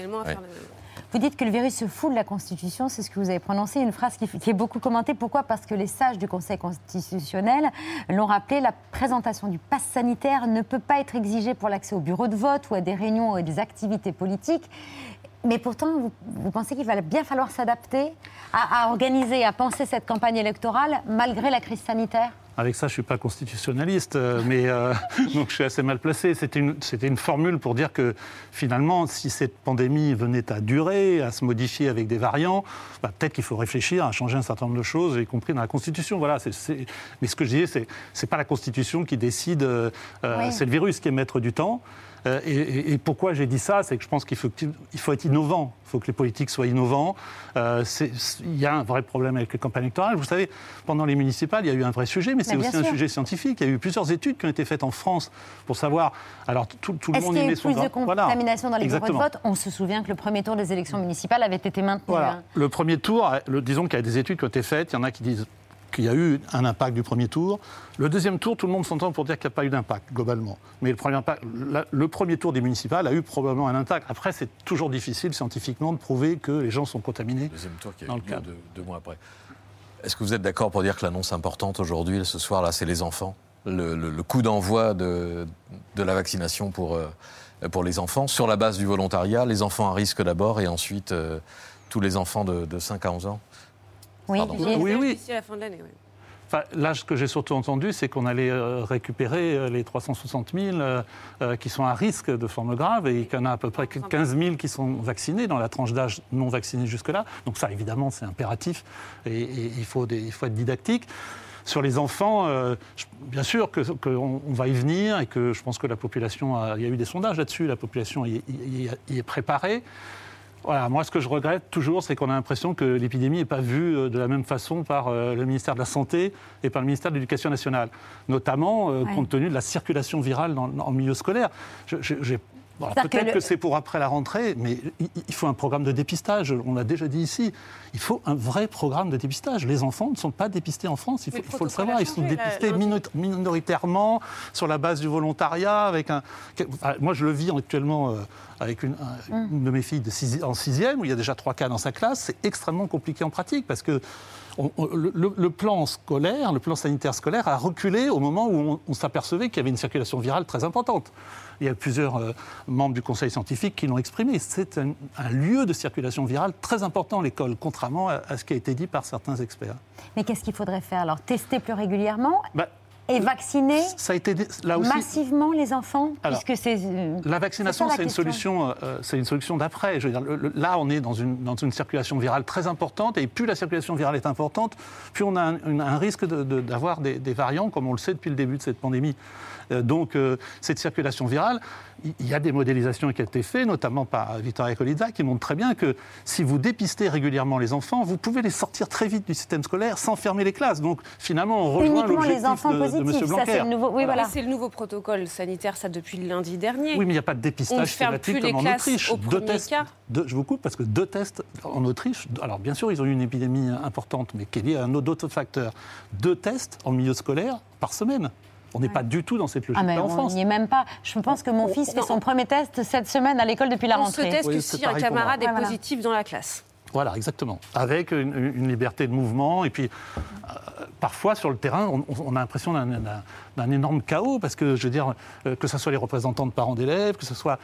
Speaker 1: Vous dites que le virus se fout de la Constitution, c'est ce que vous avez prononcé, une phrase qui est beaucoup commentée. Pourquoi ? Parce que les sages du Conseil constitutionnel l'ont rappelé, la présentation du pass sanitaire ne peut pas être exigée pour l'accès au bureau de vote ou à des réunions ou à des activités politiques. Mais pourtant, vous pensez qu'il va bien falloir s'adapter à organiser, à penser cette campagne électorale malgré la crise sanitaire ?
Speaker 2: Avec ça, je ne suis pas constitutionnaliste, mais donc je suis assez mal placé. C'était une formule pour dire que finalement, si cette pandémie venait à durer, à se modifier avec des variants, peut-être qu'il faut réfléchir à changer un certain nombre de choses, y compris dans la Constitution. Voilà, mais ce que je disais, c'est pas la Constitution qui décide, c'est le virus qui est maître du temps. Et pourquoi j'ai dit ça, c'est que je pense qu'il faut être innovant. Il faut que les politiques soient innovants. Il y a un vrai problème avec les campagnes électorales. Vous savez, pendant les municipales, il y a eu un vrai sujet, mais c'est aussi un sujet scientifique. Il y a eu plusieurs études qui ont été faites en France pour savoir... Alors, tout le monde y met son...
Speaker 1: Est-ce qu'il y a eu plus de contamination dans les bureaux de vote ? On se souvient que le premier tour des élections municipales avait été maintenu.
Speaker 2: Voilà. Le premier tour, disons qu'il y a des études qui ont été faites. Il y en a qui disent qu'il y a eu un impact du premier tour. Le deuxième tour, tout le monde s'entend pour dire qu'il n'y a pas eu d'impact, globalement. Mais le premier tour des municipales a eu probablement un impact. Après, c'est toujours difficile, scientifiquement, de prouver que les gens sont contaminés. Le
Speaker 5: deuxième tour qui a eu lieu deux mois après. Est-ce que vous êtes d'accord pour dire que l'annonce importante aujourd'hui, ce soir-là, c'est les enfants ? Le coup d'envoi de la vaccination pour les enfants, sur la base du volontariat, les enfants à risque d'abord, et ensuite tous les enfants de 5 à 11 ans ?
Speaker 1: Oui.
Speaker 3: D'ici à la fin de l'année, oui.
Speaker 2: Enfin, là, ce que j'ai surtout entendu, c'est qu'on allait récupérer les 360 000 qui sont à risque de forme grave et qu'il y en a à peu près 15 000 qui sont vaccinés dans la tranche d'âge non vaccinée jusque-là. Donc ça, évidemment, c'est impératif et il faut être didactique. Sur les enfants, bien sûr qu'on va y venir et que je pense que la population, il y a eu des sondages là-dessus, la population y est préparée. Voilà, moi, ce que je regrette toujours, c'est qu'on a l'impression que l'épidémie n'est pas vue de la même façon par le ministère de la Santé et par le ministère de l'Éducation nationale, notamment compte tenu de la circulation virale en milieu scolaire. Bon, peut-être que c'est pour après la rentrée, mais il faut un programme de dépistage. On l'a déjà dit ici. Il faut un vrai programme de dépistage. Les enfants ne sont pas dépistés en France, il faut le savoir. Ils sont dépistés minoritairement sur la base du volontariat. Moi, je le vis actuellement avec une de mes filles en 6e, où il y a déjà 3 cas dans sa classe. C'est extrêmement compliqué en pratique parce que le plan scolaire, le plan sanitaire scolaire a reculé au moment où on s'apercevait qu'il y avait une circulation virale très importante. Il y a plusieurs membres du conseil scientifique qui l'ont exprimé. C'est un lieu de circulation virale très important, l'école, contrairement à ce qui a été dit par certains experts.
Speaker 1: Mais qu'est-ce qu'il faudrait faire alors? Tester plus régulièrement et vacciner
Speaker 2: ça a été là aussi,
Speaker 1: massivement les enfants, puisque c'est
Speaker 2: la vaccination, c'est une solution d'après. Je veux dire, là, on est dans une circulation virale très importante, et plus la circulation virale est importante, plus on a un risque d'avoir des variants, comme on le sait depuis le début de cette pandémie. Donc, cette circulation virale, il y a des modélisations qui ont été faites, notamment par Vittoria Colizza, qui montrent très bien que si vous dépistez régulièrement les enfants, vous pouvez les sortir très vite du système scolaire sans fermer les classes. Donc, finalement, on rejoint l'objectif de M. Blanquer.
Speaker 3: C'est le nouveau protocole sanitaire, ça, depuis lundi dernier.
Speaker 2: Oui, mais il n'y a pas de dépistage thématique comme en Autriche. Je vous coupe parce que 2 tests en Autriche, alors bien sûr, ils ont eu une épidémie importante, mais qui est liée à d'autres facteurs. 2 tests en milieu scolaire par semaine. On n'est pas du tout dans cette logique-là en France.
Speaker 1: On n'y est même pas. Je pense que mon fils fait son premier test cette semaine à l'école depuis la rentrée.
Speaker 3: On se teste que si un camarade est positif dans la classe.
Speaker 2: Voilà, exactement. Avec une liberté de mouvement. Et puis, parfois, sur le terrain, on a l'impression d'un énorme chaos, parce que, je veux dire, que ce soit les représentants de parents d'élèves, que ce soit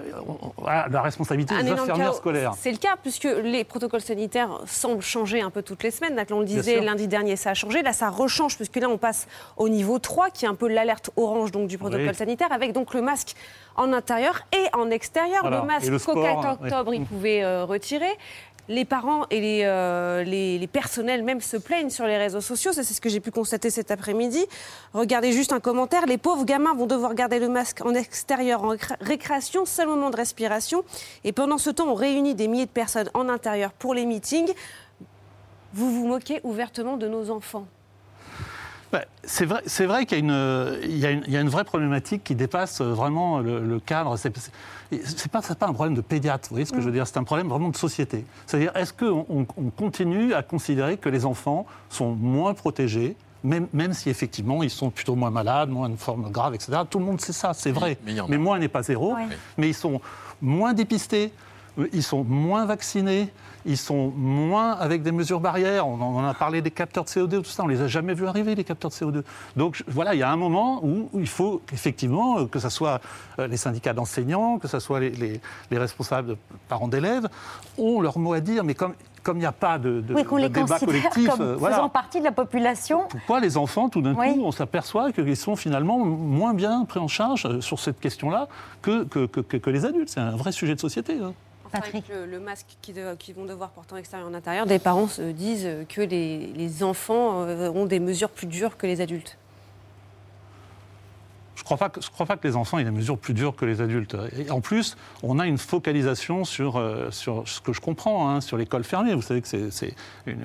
Speaker 2: la responsabilité des infirmières scolaires.
Speaker 3: C'est le cas, puisque les protocoles sanitaires semblent changer un peu toutes les semaines. Là, on le disait lundi dernier, ça a changé. Là, ça rechange, puisque là, on passe au niveau 3, qui est un peu l'alerte orange donc, du protocole sanitaire, avec donc le masque en intérieur et en extérieur. Voilà. Le masque qu'au 4 octobre, ils pouvaient retirer. Les parents et les personnels même se plaignent sur les réseaux sociaux. Ça, c'est ce que j'ai pu constater cet après-midi. Regardez juste un commentaire. Les pauvres gamins vont devoir garder le masque en extérieur, en récréation, seul moment de respiration. Et pendant ce temps, on réunit des milliers de personnes en intérieur pour les meetings. Vous vous moquez ouvertement de nos enfants.
Speaker 2: C'est vrai qu'il y a une vraie problématique qui dépasse vraiment le cadre. C'est pas un problème de pédiatre, vous voyez ce que je veux dire? C'est un problème vraiment de société. C'est-à-dire, est-ce qu'on continue à considérer que les enfants sont moins protégés, même si effectivement ils sont plutôt moins malades, moins de formes graves, etc. Tout le monde sait ça, c'est vrai. Mais moins n'est pas zéro. Ouais. Mais ils sont moins dépistés, ils sont moins vaccinés. Ils sont moins avec des mesures barrières. On en a parlé des capteurs de CO2, tout ça. On ne les a jamais vus arriver, les capteurs de CO2. Donc voilà, il y a un moment où il faut effectivement que ce soit les syndicats d'enseignants, que ce soit les responsables de parents d'élèves, ont leur mot à dire. Mais comme il n'y a pas de débat collectif,
Speaker 1: comme faisant partie de la population.
Speaker 2: Pourquoi les enfants, tout d'un coup, on s'aperçoit qu'ils sont finalement moins bien pris en charge sur cette question-là que les adultes? C'est un vrai sujet de société.
Speaker 3: Avec le masque qu'ils vont devoir porter en extérieur et en intérieur, des parents se disent que les enfants ont des mesures plus dures que les adultes.
Speaker 2: Je ne crois pas que les enfants aient des mesures plus dures que les adultes. Et en plus, on a une focalisation sur ce que je comprends, sur l'école fermée. Vous savez que c'est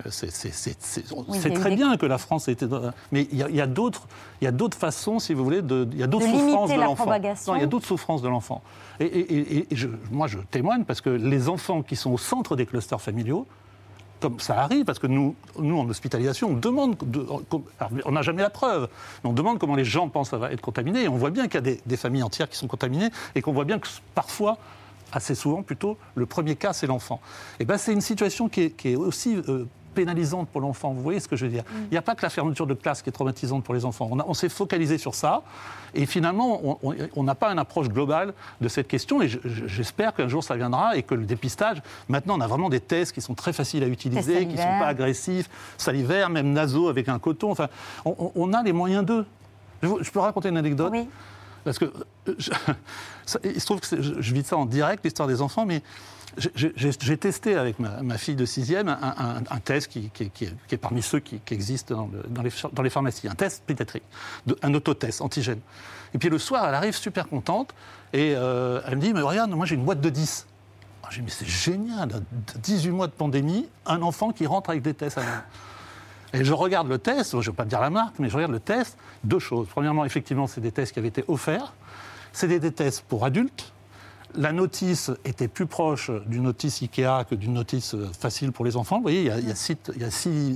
Speaker 2: très bien que la France ait été... Mais il y a d'autres façons, si vous voulez, il y a d'autres souffrances de l'enfant. Non, il y a d'autres souffrances de l'enfant. Et moi, je témoigne parce que les enfants qui sont au centre des clusters familiaux, comme ça arrive, parce que nous en hospitalisation, on demande, on n'a jamais la preuve, mais on demande comment les gens pensent être contaminés, et on voit bien qu'il y a des familles entières qui sont contaminées, et qu'on voit bien que parfois, assez souvent plutôt, le premier cas, c'est l'enfant. Et bien c'est une situation qui est aussi pénalisante pour l'enfant, vous voyez ce que je veux dire? Il n'y a pas que la fermeture de classe qui est traumatisante pour les enfants. On s'est focalisé sur ça, et finalement, on n'a pas une approche globale de cette question, et j'espère qu'un jour ça viendra, et que le dépistage, maintenant on a vraiment des tests qui sont très faciles à utiliser, qui ne sont pas agressifs, salivaires, même nasaux avec un coton, enfin, on a les moyens d'eux. Je peux raconter une anecdote?
Speaker 1: Oui.
Speaker 2: Parce que il se trouve que je vis ça en direct, l'histoire des enfants, mais j'ai testé avec ma fille de 6e un test qui est parmi ceux qui existent dans les pharmacies, un test pédiatrique, un autotest antigène. Et puis le soir, elle arrive super contente et elle me dit, mais regarde, moi j'ai une boîte de 10. J'ai dit, mais c'est génial, 18 mois de pandémie, un enfant qui rentre avec des tests à l'heure. Et je regarde le test, je ne vais pas te dire la marque, mais je regarde le test, 2 choses. Premièrement, effectivement, c'est des tests qui avaient été offerts. C'est des tests pour adultes. La notice était plus proche d'une notice Ikea que d'une notice facile pour les enfants. Vous voyez, il y a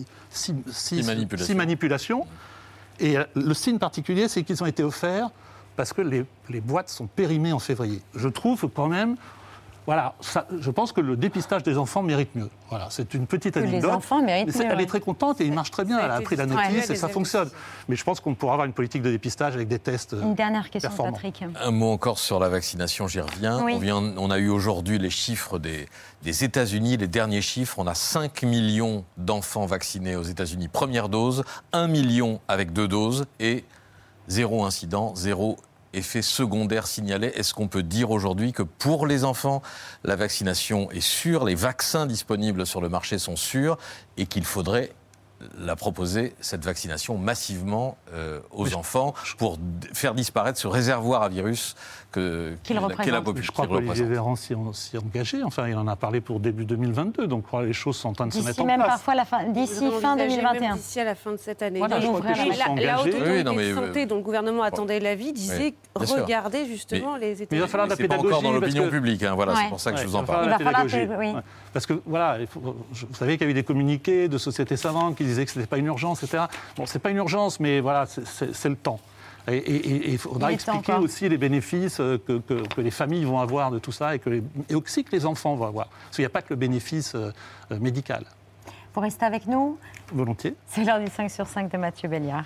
Speaker 2: 6 manipulations. Et le signe particulier, c'est qu'ils ont été offerts parce que les boîtes sont périmées en février. Je trouve quand même... Voilà, je pense que le dépistage des enfants mérite mieux. Voilà, c'est une petite anecdote.
Speaker 1: Les enfants méritent mieux.
Speaker 2: Elle est très contente et il marche très bien. Elle a pris la notice et ça fonctionne. Mais je pense qu'on pourra avoir une politique de dépistage avec des tests
Speaker 1: Une dernière question,
Speaker 2: performants.
Speaker 1: Patrick.
Speaker 5: Un mot encore sur la vaccination, j'y reviens.
Speaker 1: Oui.
Speaker 5: On a eu aujourd'hui les chiffres des États-Unis, les derniers chiffres. On a 5 millions d'enfants vaccinés aux États-Unis, première dose, 1 million avec 2 doses et 0 incident, 0 effet secondaire signalé. Est-ce qu'on peut dire aujourd'hui que pour les enfants, la vaccination est sûre, les vaccins disponibles sur le marché sont sûrs et qu'il faudrait la proposer, cette vaccination, massivement aux enfants pour faire disparaître ce réservoir à virus qu'est la population.
Speaker 2: Je crois qu'Olivier Véran s'y est engagé. Enfin, il en a parlé pour début 2022. Donc, les choses sont en train de se mettre en place.
Speaker 1: D'ici fin 2021.
Speaker 3: D'ici à la fin de cette année.
Speaker 2: Voilà, je crois que les choses sont engagées.
Speaker 3: La haute autorité de santé dont le gouvernement attendait l'avis disait regardez justement les États-Unis.
Speaker 2: Mais il va falloir de la pédagogie.
Speaker 5: C'est pas encore dans l'opinion publique. Voilà, c'est pour ça que je vous en parle.
Speaker 2: Il va falloir la pédagogie. Parce que, voilà, vous savez qu'il y a eu des communiqués de sociétés savantes qui disaient que ce n'était pas une urgence, etc. Bon, c'est pas une urgence, mais voilà, c'est le temps. Et il faudra expliquer aussi les bénéfices que les familles vont avoir de tout ça et aussi que les enfants vont avoir. Parce qu'il n'y a pas que le bénéfice médical.
Speaker 1: Vous restez avec nous ?
Speaker 2: Volontiers.
Speaker 1: C'est l'heure du 5 sur 5 de Mathieu Béliard.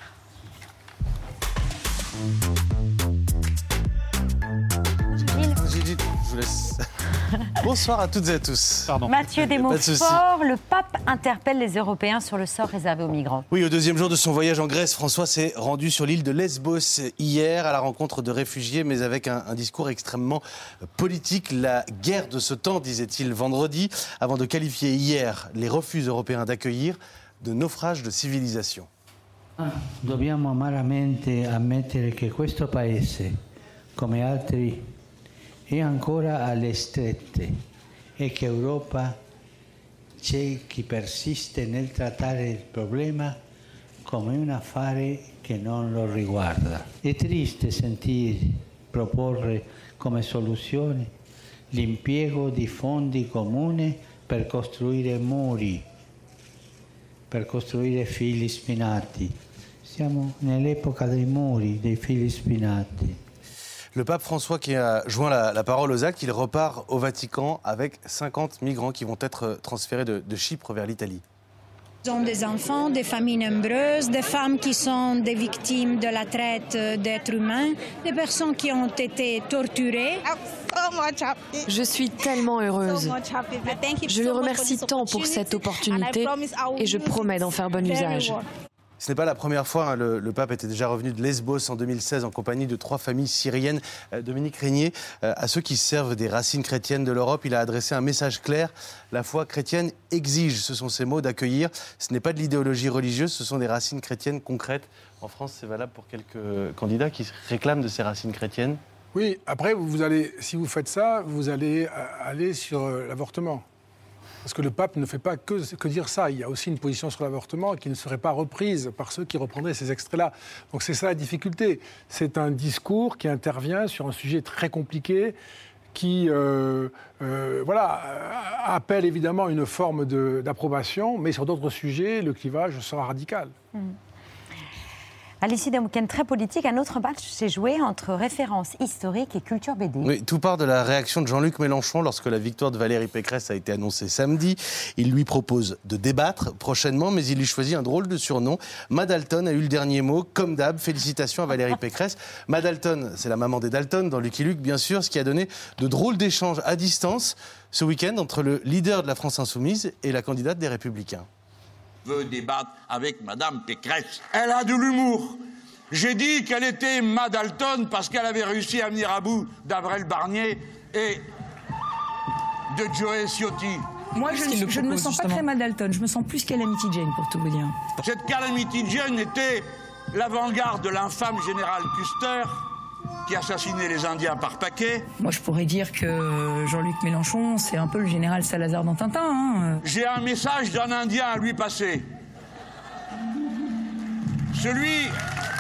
Speaker 7: Je vous laisse. Bonsoir à toutes et à tous.
Speaker 2: Pardon.
Speaker 1: Mathieu, des mots forts. Le pape interpelle les Européens sur le sort réservé aux migrants.
Speaker 7: Oui, au 2e jour de son voyage en Grèce, François s'est rendu sur l'île de Lesbos hier à la rencontre de réfugiés, mais avec un discours extrêmement politique. La guerre de ce temps, disait-il vendredi, avant de qualifier hier les refus européens d'accueillir de naufrage de civilisation.
Speaker 22: Dobbiamo amaramente ammettere che questo paese, come altri, è ancora alle strette e che Europa c'è chi persiste nel trattare il problema come un affare che non lo riguarda. È triste sentire proporre come soluzione l'impiego di fondi comuni per costruire muri, per costruire fili spinati. Siamo nell'epoca dei muri, dei fili spinati.
Speaker 7: Le pape François qui a joint la parole aux actes, il repart au Vatican avec 50 migrants qui vont être transférés de Chypre vers l'Italie.
Speaker 23: Ce sont des enfants, des familles nombreuses, des femmes qui sont des victimes de la traite d'êtres humains, des personnes qui ont été torturées.
Speaker 24: Je suis tellement heureuse. Je le remercie tant pour cette opportunité et je promets d'en faire bon usage.
Speaker 7: Ce n'est pas la première fois, le pape était déjà revenu de Lesbos en 2016 en compagnie de 3 familles syriennes. Dominique Régnier, à ceux qui servent des racines chrétiennes de l'Europe, il a adressé un message clair. La foi chrétienne exige, ce sont ses mots, d'accueillir. Ce n'est pas de l'idéologie religieuse, ce sont des racines chrétiennes concrètes. En France, c'est valable pour quelques candidats qui réclament de ces racines chrétiennes.
Speaker 10: Oui, après, si vous faites ça, vous allez aller sur l'avortement. Parce que le pape ne fait pas que dire ça. Il y a aussi une position sur l'avortement qui ne serait pas reprise par ceux qui reprendraient ces extraits-là. Donc c'est ça la difficulté. C'est un discours qui intervient sur un sujet très compliqué qui appelle évidemment une forme d'approbation, mais sur d'autres sujets, le clivage sera radical.
Speaker 1: À l'issue d'un week-end très politique, un autre match s'est joué entre références historiques et culture BD.
Speaker 7: Oui, tout part de la réaction de Jean-Luc Mélenchon lorsque la victoire de Valérie Pécresse a été annoncée samedi. Il lui propose de débattre prochainement, mais il lui choisit un drôle de surnom. Madalton a eu le dernier mot. Comme d'hab, félicitations à Valérie Pécresse. Madalton, c'est la maman des Dalton dans Lucky Luke, bien sûr, ce qui a donné de drôles d'échanges à distance ce week-end entre le leader de la France Insoumise et la candidate des Républicains.
Speaker 25: Veut débattre avec Madame Pécresse. Elle a de l'humour.
Speaker 8: J'ai dit qu'elle était Mad Dalton parce qu'elle avait réussi à venir à bout d'Avril Barnier et de Joe Ciotti.
Speaker 15: Moi, je ne me sens pas très Mad Dalton. Je me sens plus Calamity Jane, pour tout vous dire.
Speaker 8: Cette Calamity Jane était l'avant-garde de l'infâme général Custer qui assassinait les Indiens par paquet.
Speaker 15: Moi, je pourrais dire que Jean-Luc Mélenchon, c'est un peu le général Salazar dans Tintin. Hein.
Speaker 8: J'ai un message d'un Indien à lui passer. Celui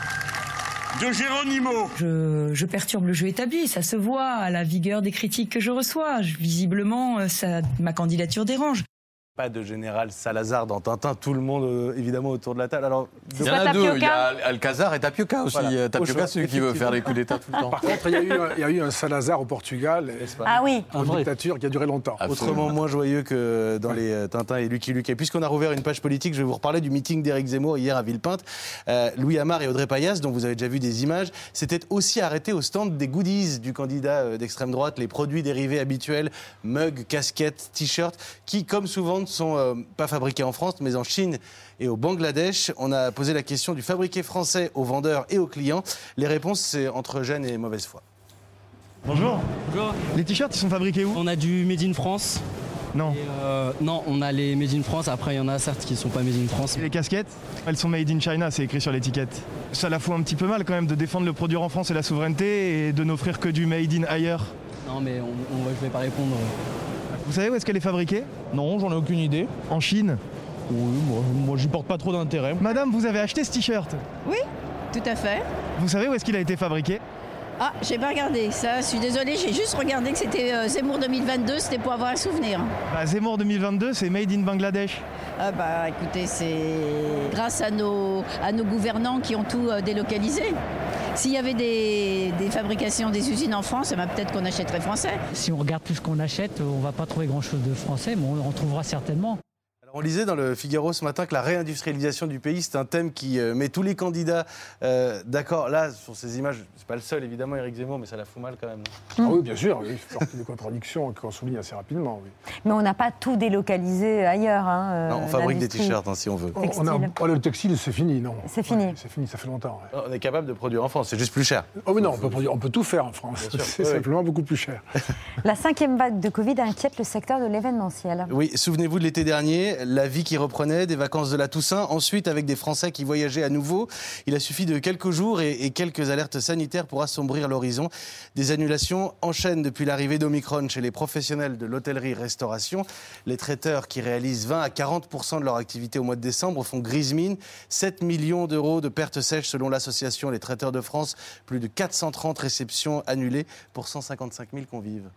Speaker 8: de Geronimo.
Speaker 15: Je perturbe le jeu établi, ça se voit à la vigueur des critiques que je reçois. Visiblement, ma candidature dérange.
Speaker 7: Pas de général Salazar dans Tintin, tout le monde évidemment autour de la table. Alors,
Speaker 5: il y en a deux, il y a Alcazar et Tapioca aussi. Voilà. Tapioca, celui qui veut faire les coups d'État tout le temps.
Speaker 10: Par contre, il y a eu un Salazar au Portugal,
Speaker 1: ah oui,
Speaker 10: une dictature qui a duré longtemps.
Speaker 7: Absolument. Autrement moins joyeux que dans les Tintin et Lucky Luke. Et puisqu'on a rouvert une page politique, je vais vous reparler du meeting d'Éric Zemmour hier à Villepinte. Louis Amar et Audrey Payas, dont vous avez déjà vu des images, s'étaient aussi arrêtés au stand des goodies du candidat d'extrême droite, les produits dérivés habituels, mugs, casquettes, t-shirts, qui, comme souvent, ne sont pas fabriqués en France, mais en Chine et au Bangladesh. On a posé la question du fabriqué français aux vendeurs et aux clients. Les réponses, c'est entre gêne et mauvaise foi.
Speaker 9: Bonjour. Bonjour. Les t-shirts, ils sont fabriqués où?
Speaker 11: On a du Made in France.
Speaker 9: Non.
Speaker 11: Non, on a les Made in France. Après, il y en a certes qui ne sont pas Made in France.
Speaker 9: Et les casquettes, elles sont Made in China, c'est écrit sur l'étiquette. Ça la fout un petit peu mal quand même de défendre le produire en France et la souveraineté et de n'offrir que du Made in ailleurs.
Speaker 11: Non, mais je ne vais pas répondre.
Speaker 9: Vous savez où est-ce qu'elle est fabriquée?
Speaker 12: Non, j'en ai aucune idée.
Speaker 9: En Chine?
Speaker 12: Oui, moi j'y porte pas trop d'intérêt.
Speaker 9: Madame, vous avez acheté ce t-shirt?
Speaker 25: Oui, tout à fait.
Speaker 9: Vous savez où est-ce qu'il a été fabriqué?
Speaker 25: Ah, j'ai pas regardé ça, je suis désolée, j'ai juste regardé que c'était Zemmour 2022, c'était pour avoir un souvenir.
Speaker 9: Zemmour 2022, c'est Made in Bangladesh.
Speaker 25: Ah bah écoutez, c'est grâce à nos gouvernants qui ont tout délocalisé. S'il y avait des fabrications des usines en France, peut-être qu'on achèterait français.
Speaker 26: Si on regarde tout ce qu'on achète, on ne va pas trouver grand-chose de français, mais on en trouvera certainement.
Speaker 7: Alors on lisait dans le Figaro ce matin que la réindustrialisation du pays, c'est un thème qui met tous les candidats d'accord. Là, sur ces images, c'est pas le seul évidemment, Éric Zemmour, mais ça la fout mal quand même.
Speaker 10: Ah oui, bien sûr, il fait partie des contradictions qu'on souligne assez rapidement. Oui.
Speaker 1: Mais on n'a pas tout délocalisé ailleurs.
Speaker 7: Non, on fabrique des t-shirts si on veut.
Speaker 10: Le textile, c'est fini, non?
Speaker 1: C'est fini.
Speaker 10: C'est fini, ça fait longtemps. Ouais.
Speaker 7: On est capable de produire en France, c'est juste plus cher.
Speaker 10: Oh mais non, on peut tout faire en France. C'est simplement beaucoup plus cher.
Speaker 1: La 5e vague de Covid inquiète le secteur de l'événementiel.
Speaker 7: Oui, souvenez-vous de l'été dernier, la vie qui reprenait, des vacances de la Toussaint, ensuite avec des Français qui voyageaient à nouveau. Il a suffi de quelques jours et quelques alertes sanitaires pour assombrir l'horizon. Des annulations enchaînent depuis l'arrivée d'Omicron chez les professionnels de l'hôtellerie-restauration. Les traiteurs qui réalisent 20 à 40% de leur activité au mois de décembre font grise mine. 7 millions d'euros de pertes sèches selon l'association Les Traiteurs de France. Plus de 430 réceptions annulées pour 155 000 convives.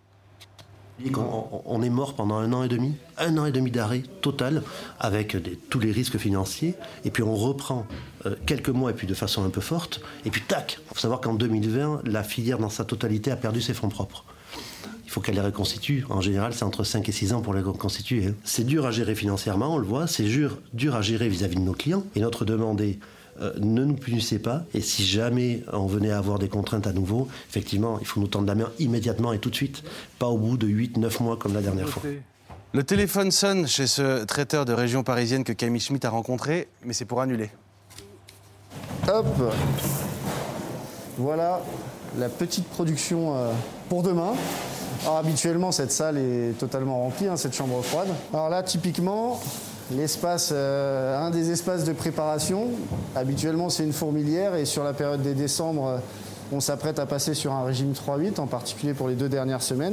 Speaker 27: On est mort pendant un an et demi d'arrêt total avec tous les risques financiers, et puis on reprend quelques mois et puis de façon un peu forte, et puis tac, il faut savoir qu'en 2020, la filière dans sa totalité a perdu ses fonds propres. Il faut qu'elle les reconstitue. En général, c'est entre 5 et 6 ans pour les reconstituer. C'est dur à gérer financièrement, on le voit, c'est dur à gérer vis-à-vis de nos clients, et notre demande est ne nous punissez pas, et si jamais on venait à avoir des contraintes à nouveau, effectivement, il faut nous tendre la main immédiatement et tout de suite, pas au bout de 8-9 mois comme la dernière fois.
Speaker 7: Le téléphone sonne chez ce traiteur de région parisienne que Camille Schmitt a rencontré, mais c'est pour annuler.
Speaker 28: Hop, voilà la petite production pour demain. Alors habituellement, cette salle est totalement remplie, cette chambre froide. Alors là, typiquement, l'espace, un des espaces de préparation, habituellement c'est une fourmilière, et sur la période des décembre, on s'apprête à passer sur un régime 3-8, en particulier pour les 2 dernières semaines.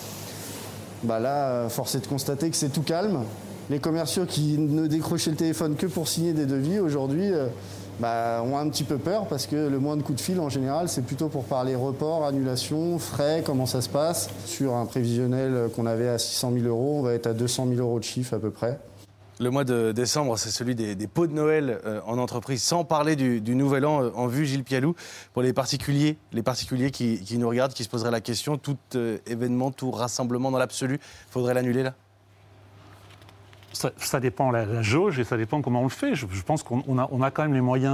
Speaker 28: Là, force est de constater que c'est tout calme. Les commerciaux qui ne décrochaient le téléphone que pour signer des devis, aujourd'hui, ont un petit peu peur, parce que le moindre coup de fil, en général, c'est plutôt pour parler report, annulation, frais, comment ça se passe. Sur un prévisionnel qu'on avait à 600 000 €, on va être à 200 000 € de chiffre à peu près.
Speaker 7: Le mois de décembre, c'est celui des pots de Noël en entreprise, sans parler du Nouvel An en vue, Gilles Pialou. Pour les particuliers qui nous regardent, qui se poseraient la question, tout événement, tout rassemblement dans l'absolu, faudrait l'annuler là?
Speaker 2: Ça dépend la jauge et ça dépend comment on le fait. Je pense qu'on a quand même les moyens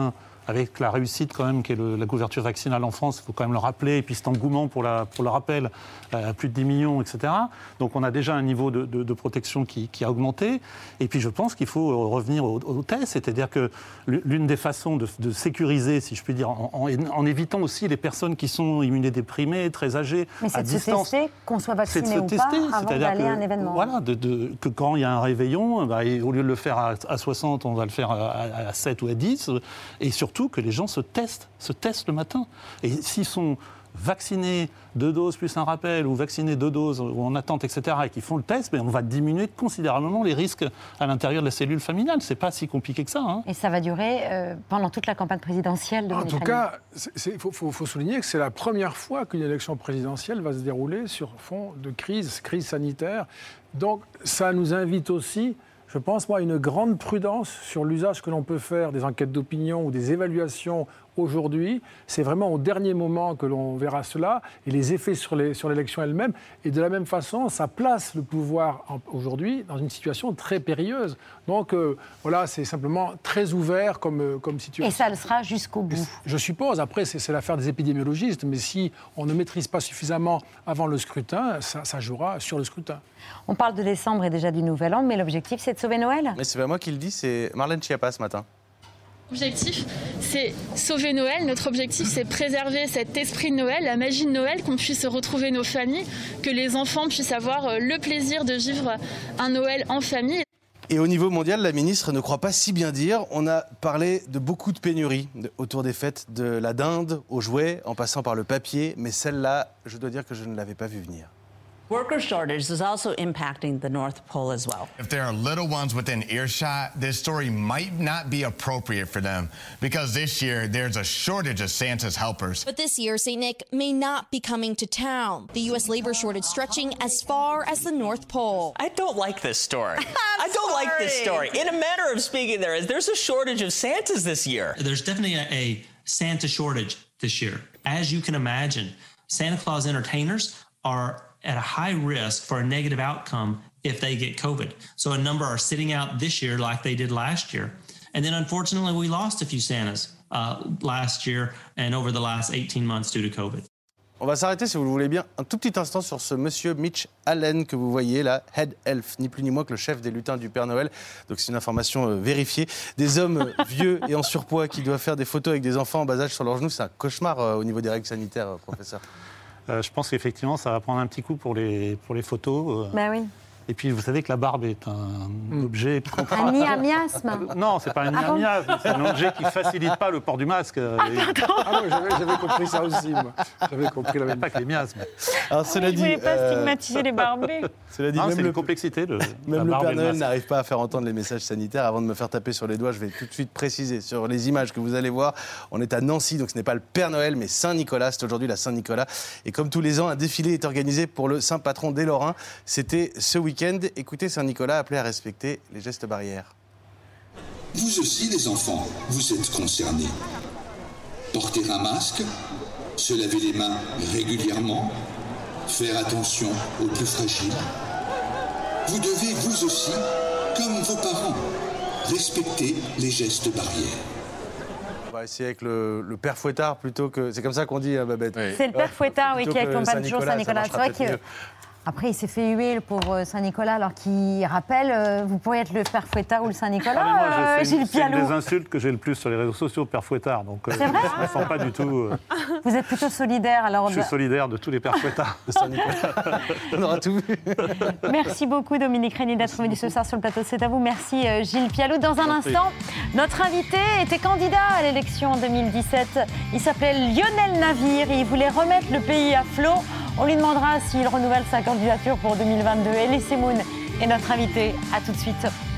Speaker 2: avec la réussite quand même qu'est la couverture vaccinale en France, il faut quand même le rappeler, et puis cet engouement pour le rappel, à plus de 10 millions, etc. Donc on a déjà un niveau de protection qui a augmenté. Et puis je pense qu'il faut revenir au test, c'est-à-dire que l'une des façons de sécuriser, si je puis dire, en évitant aussi les personnes qui sont immunodéprimées, très âgées, à distance.
Speaker 1: C'est de se tester, qu'on soit vacciné ou pas, avant d'aller à un événement.
Speaker 2: Voilà, que quand il y a un réveillon, au lieu de le faire à 60, on va le faire à 7 ou à 10. Et surtout que les gens se testent le matin. Et s'ils sont vaccinés 2 doses plus un rappel, ou vaccinés 2 doses ou en attente, etc., et qui font le test, on va diminuer considérablement les risques à l'intérieur de la cellule familiale. C'est pas si compliqué que ça. Hein.
Speaker 1: Et ça va durer pendant toute la campagne présidentielle de
Speaker 10: En tout cas, il faut souligner que c'est la première fois qu'une élection présidentielle va se dérouler sur fond de crise sanitaire. Donc ça nous invite aussi, je pense, moi, à une grande prudence sur l'usage que l'on peut faire des enquêtes d'opinion ou des évaluations aujourd'hui. C'est vraiment au dernier moment que l'on verra cela et les effets sur l'élection elle-même. Et de la même façon, ça place le pouvoir aujourd'hui dans une situation très périlleuse. Donc voilà, c'est simplement très ouvert comme situation.
Speaker 1: Et ça le sera jusqu'au bout.
Speaker 10: Je suppose. Après, c'est l'affaire des épidémiologistes. Mais si on ne maîtrise pas suffisamment avant le scrutin, ça jouera sur le scrutin.
Speaker 1: On parle de décembre et déjà du Nouvel An, mais l'objectif, c'est de sauver Noël.
Speaker 7: Mais c'est pas moi qui le dis, c'est Marlène Schiappa ce matin.
Speaker 6: L'objectif, c'est sauver Noël. Notre objectif, c'est préserver cet esprit de Noël, la magie de Noël, qu'on puisse retrouver nos familles, que les enfants puissent avoir le plaisir de vivre un Noël en famille.
Speaker 7: Et au niveau mondial, la ministre ne croit pas si bien dire. On a parlé de beaucoup de pénuries autour des fêtes, de la dinde aux jouets, en passant par le papier. Mais celle-là, je dois dire que je ne l'avais pas vue venir.
Speaker 13: Worker shortage is also impacting the North Pole as well.
Speaker 14: If there are little ones within earshot, this story might not be appropriate for them because this year there's a shortage of Santa's helpers.
Speaker 16: But this year, St. Nick may not be coming to town. The U.S. labor shortage stretching as far as the North Pole.
Speaker 17: I don't like this story. I don't like this story. In a manner of speaking, there's a shortage of Santas this year.
Speaker 18: There's definitely a Santa shortage this year. As you can imagine, Santa Claus entertainers are at a high risk for a negative outcome if they get COVID. So a number are sitting out this year like they did last year. And then unfortunately, we lost a few Santas last year and over the last 18 months due to COVID.
Speaker 7: On va s'arrêter, si vous le voulez bien, un tout petit instant sur ce monsieur Mitch Allen que vous voyez là, Head Elf, ni plus ni moins que le chef des lutins du Père Noël. Donc c'est une information vérifiée. Des hommes vieux et en surpoids qui doivent faire des photos avec des enfants en bas âge sur leurs genoux, c'est un cauchemar au niveau des règles sanitaires, professeur.
Speaker 2: Je pense qu'effectivement, ça va prendre un petit coup pour les photos.
Speaker 1: Ben oui.
Speaker 2: Et puis, vous savez que la barbe est un objet...
Speaker 1: Un miasme.
Speaker 2: Non, c'est pas un miasme, c'est un objet qui ne facilite pas le port du masque.
Speaker 10: J'avais compris ça aussi, moi. J'avais compris la même.
Speaker 2: Pas que les miasmes.
Speaker 7: Alors, cela dit,
Speaker 1: je ne voulais pas stigmatiser les barbés.
Speaker 7: Cela dit,
Speaker 2: non,
Speaker 7: même
Speaker 2: c'est la complexité de
Speaker 7: même
Speaker 2: la
Speaker 7: le Père Noël
Speaker 2: masque.
Speaker 7: n'arrive pas à faire entendre les messages sanitaires. Avant de me faire taper sur les doigts, je vais tout de suite préciser sur les images que vous allez voir. On est à Nancy, donc ce n'est pas le Père Noël, mais Saint-Nicolas. C'est aujourd'hui la Saint-Nicolas. Et comme tous les ans, un défilé est organisé pour le saint patron des Lorrains. C'était ce week-end. Écoutez Saint-Nicolas appelé à respecter les gestes barrières.
Speaker 19: Vous aussi, les enfants, vous êtes concernés. Porter un masque, se laver les mains régulièrement, faire attention aux plus fragiles. Vous devez, vous aussi, comme vos parents, respecter les gestes barrières.
Speaker 7: On va essayer avec le père Fouettard plutôt que... C'est comme ça qu'on dit, Babette.
Speaker 1: Oui. C'est le père Fouettard, oui, qui accompagne toujours Saint-Nicolas.
Speaker 7: C'est vrai
Speaker 1: que... Après, il s'est fait huer, le pauvre Saint-Nicolas, alors qu'il rappelle, vous pourriez être le père Fouettard ou le Saint-Nicolas,
Speaker 2: Gilles Pialot. C'est une des insultes que j'ai le plus sur les réseaux sociaux, père Fouettard. Donc,
Speaker 1: c'est vrai,
Speaker 2: je ne me sens pas du tout...
Speaker 1: Vous êtes plutôt solidaire, alors...
Speaker 2: Je suis solidaire de tous les pères Fouettards de Saint-Nicolas.
Speaker 7: On aura tout vu.
Speaker 1: Merci beaucoup, Dominique Régnier, d'être venu ce soir sur le plateau. C'est à vous. Merci, Gilles Pialot. Dans un instant, notre invité était candidat à l'élection en 2017. Il s'appelait Lionel Navire et il voulait remettre le pays à flot. On lui demandera s'il renouvelle sa candidature pour 2022. Elie Semoun est notre invité. À tout de suite.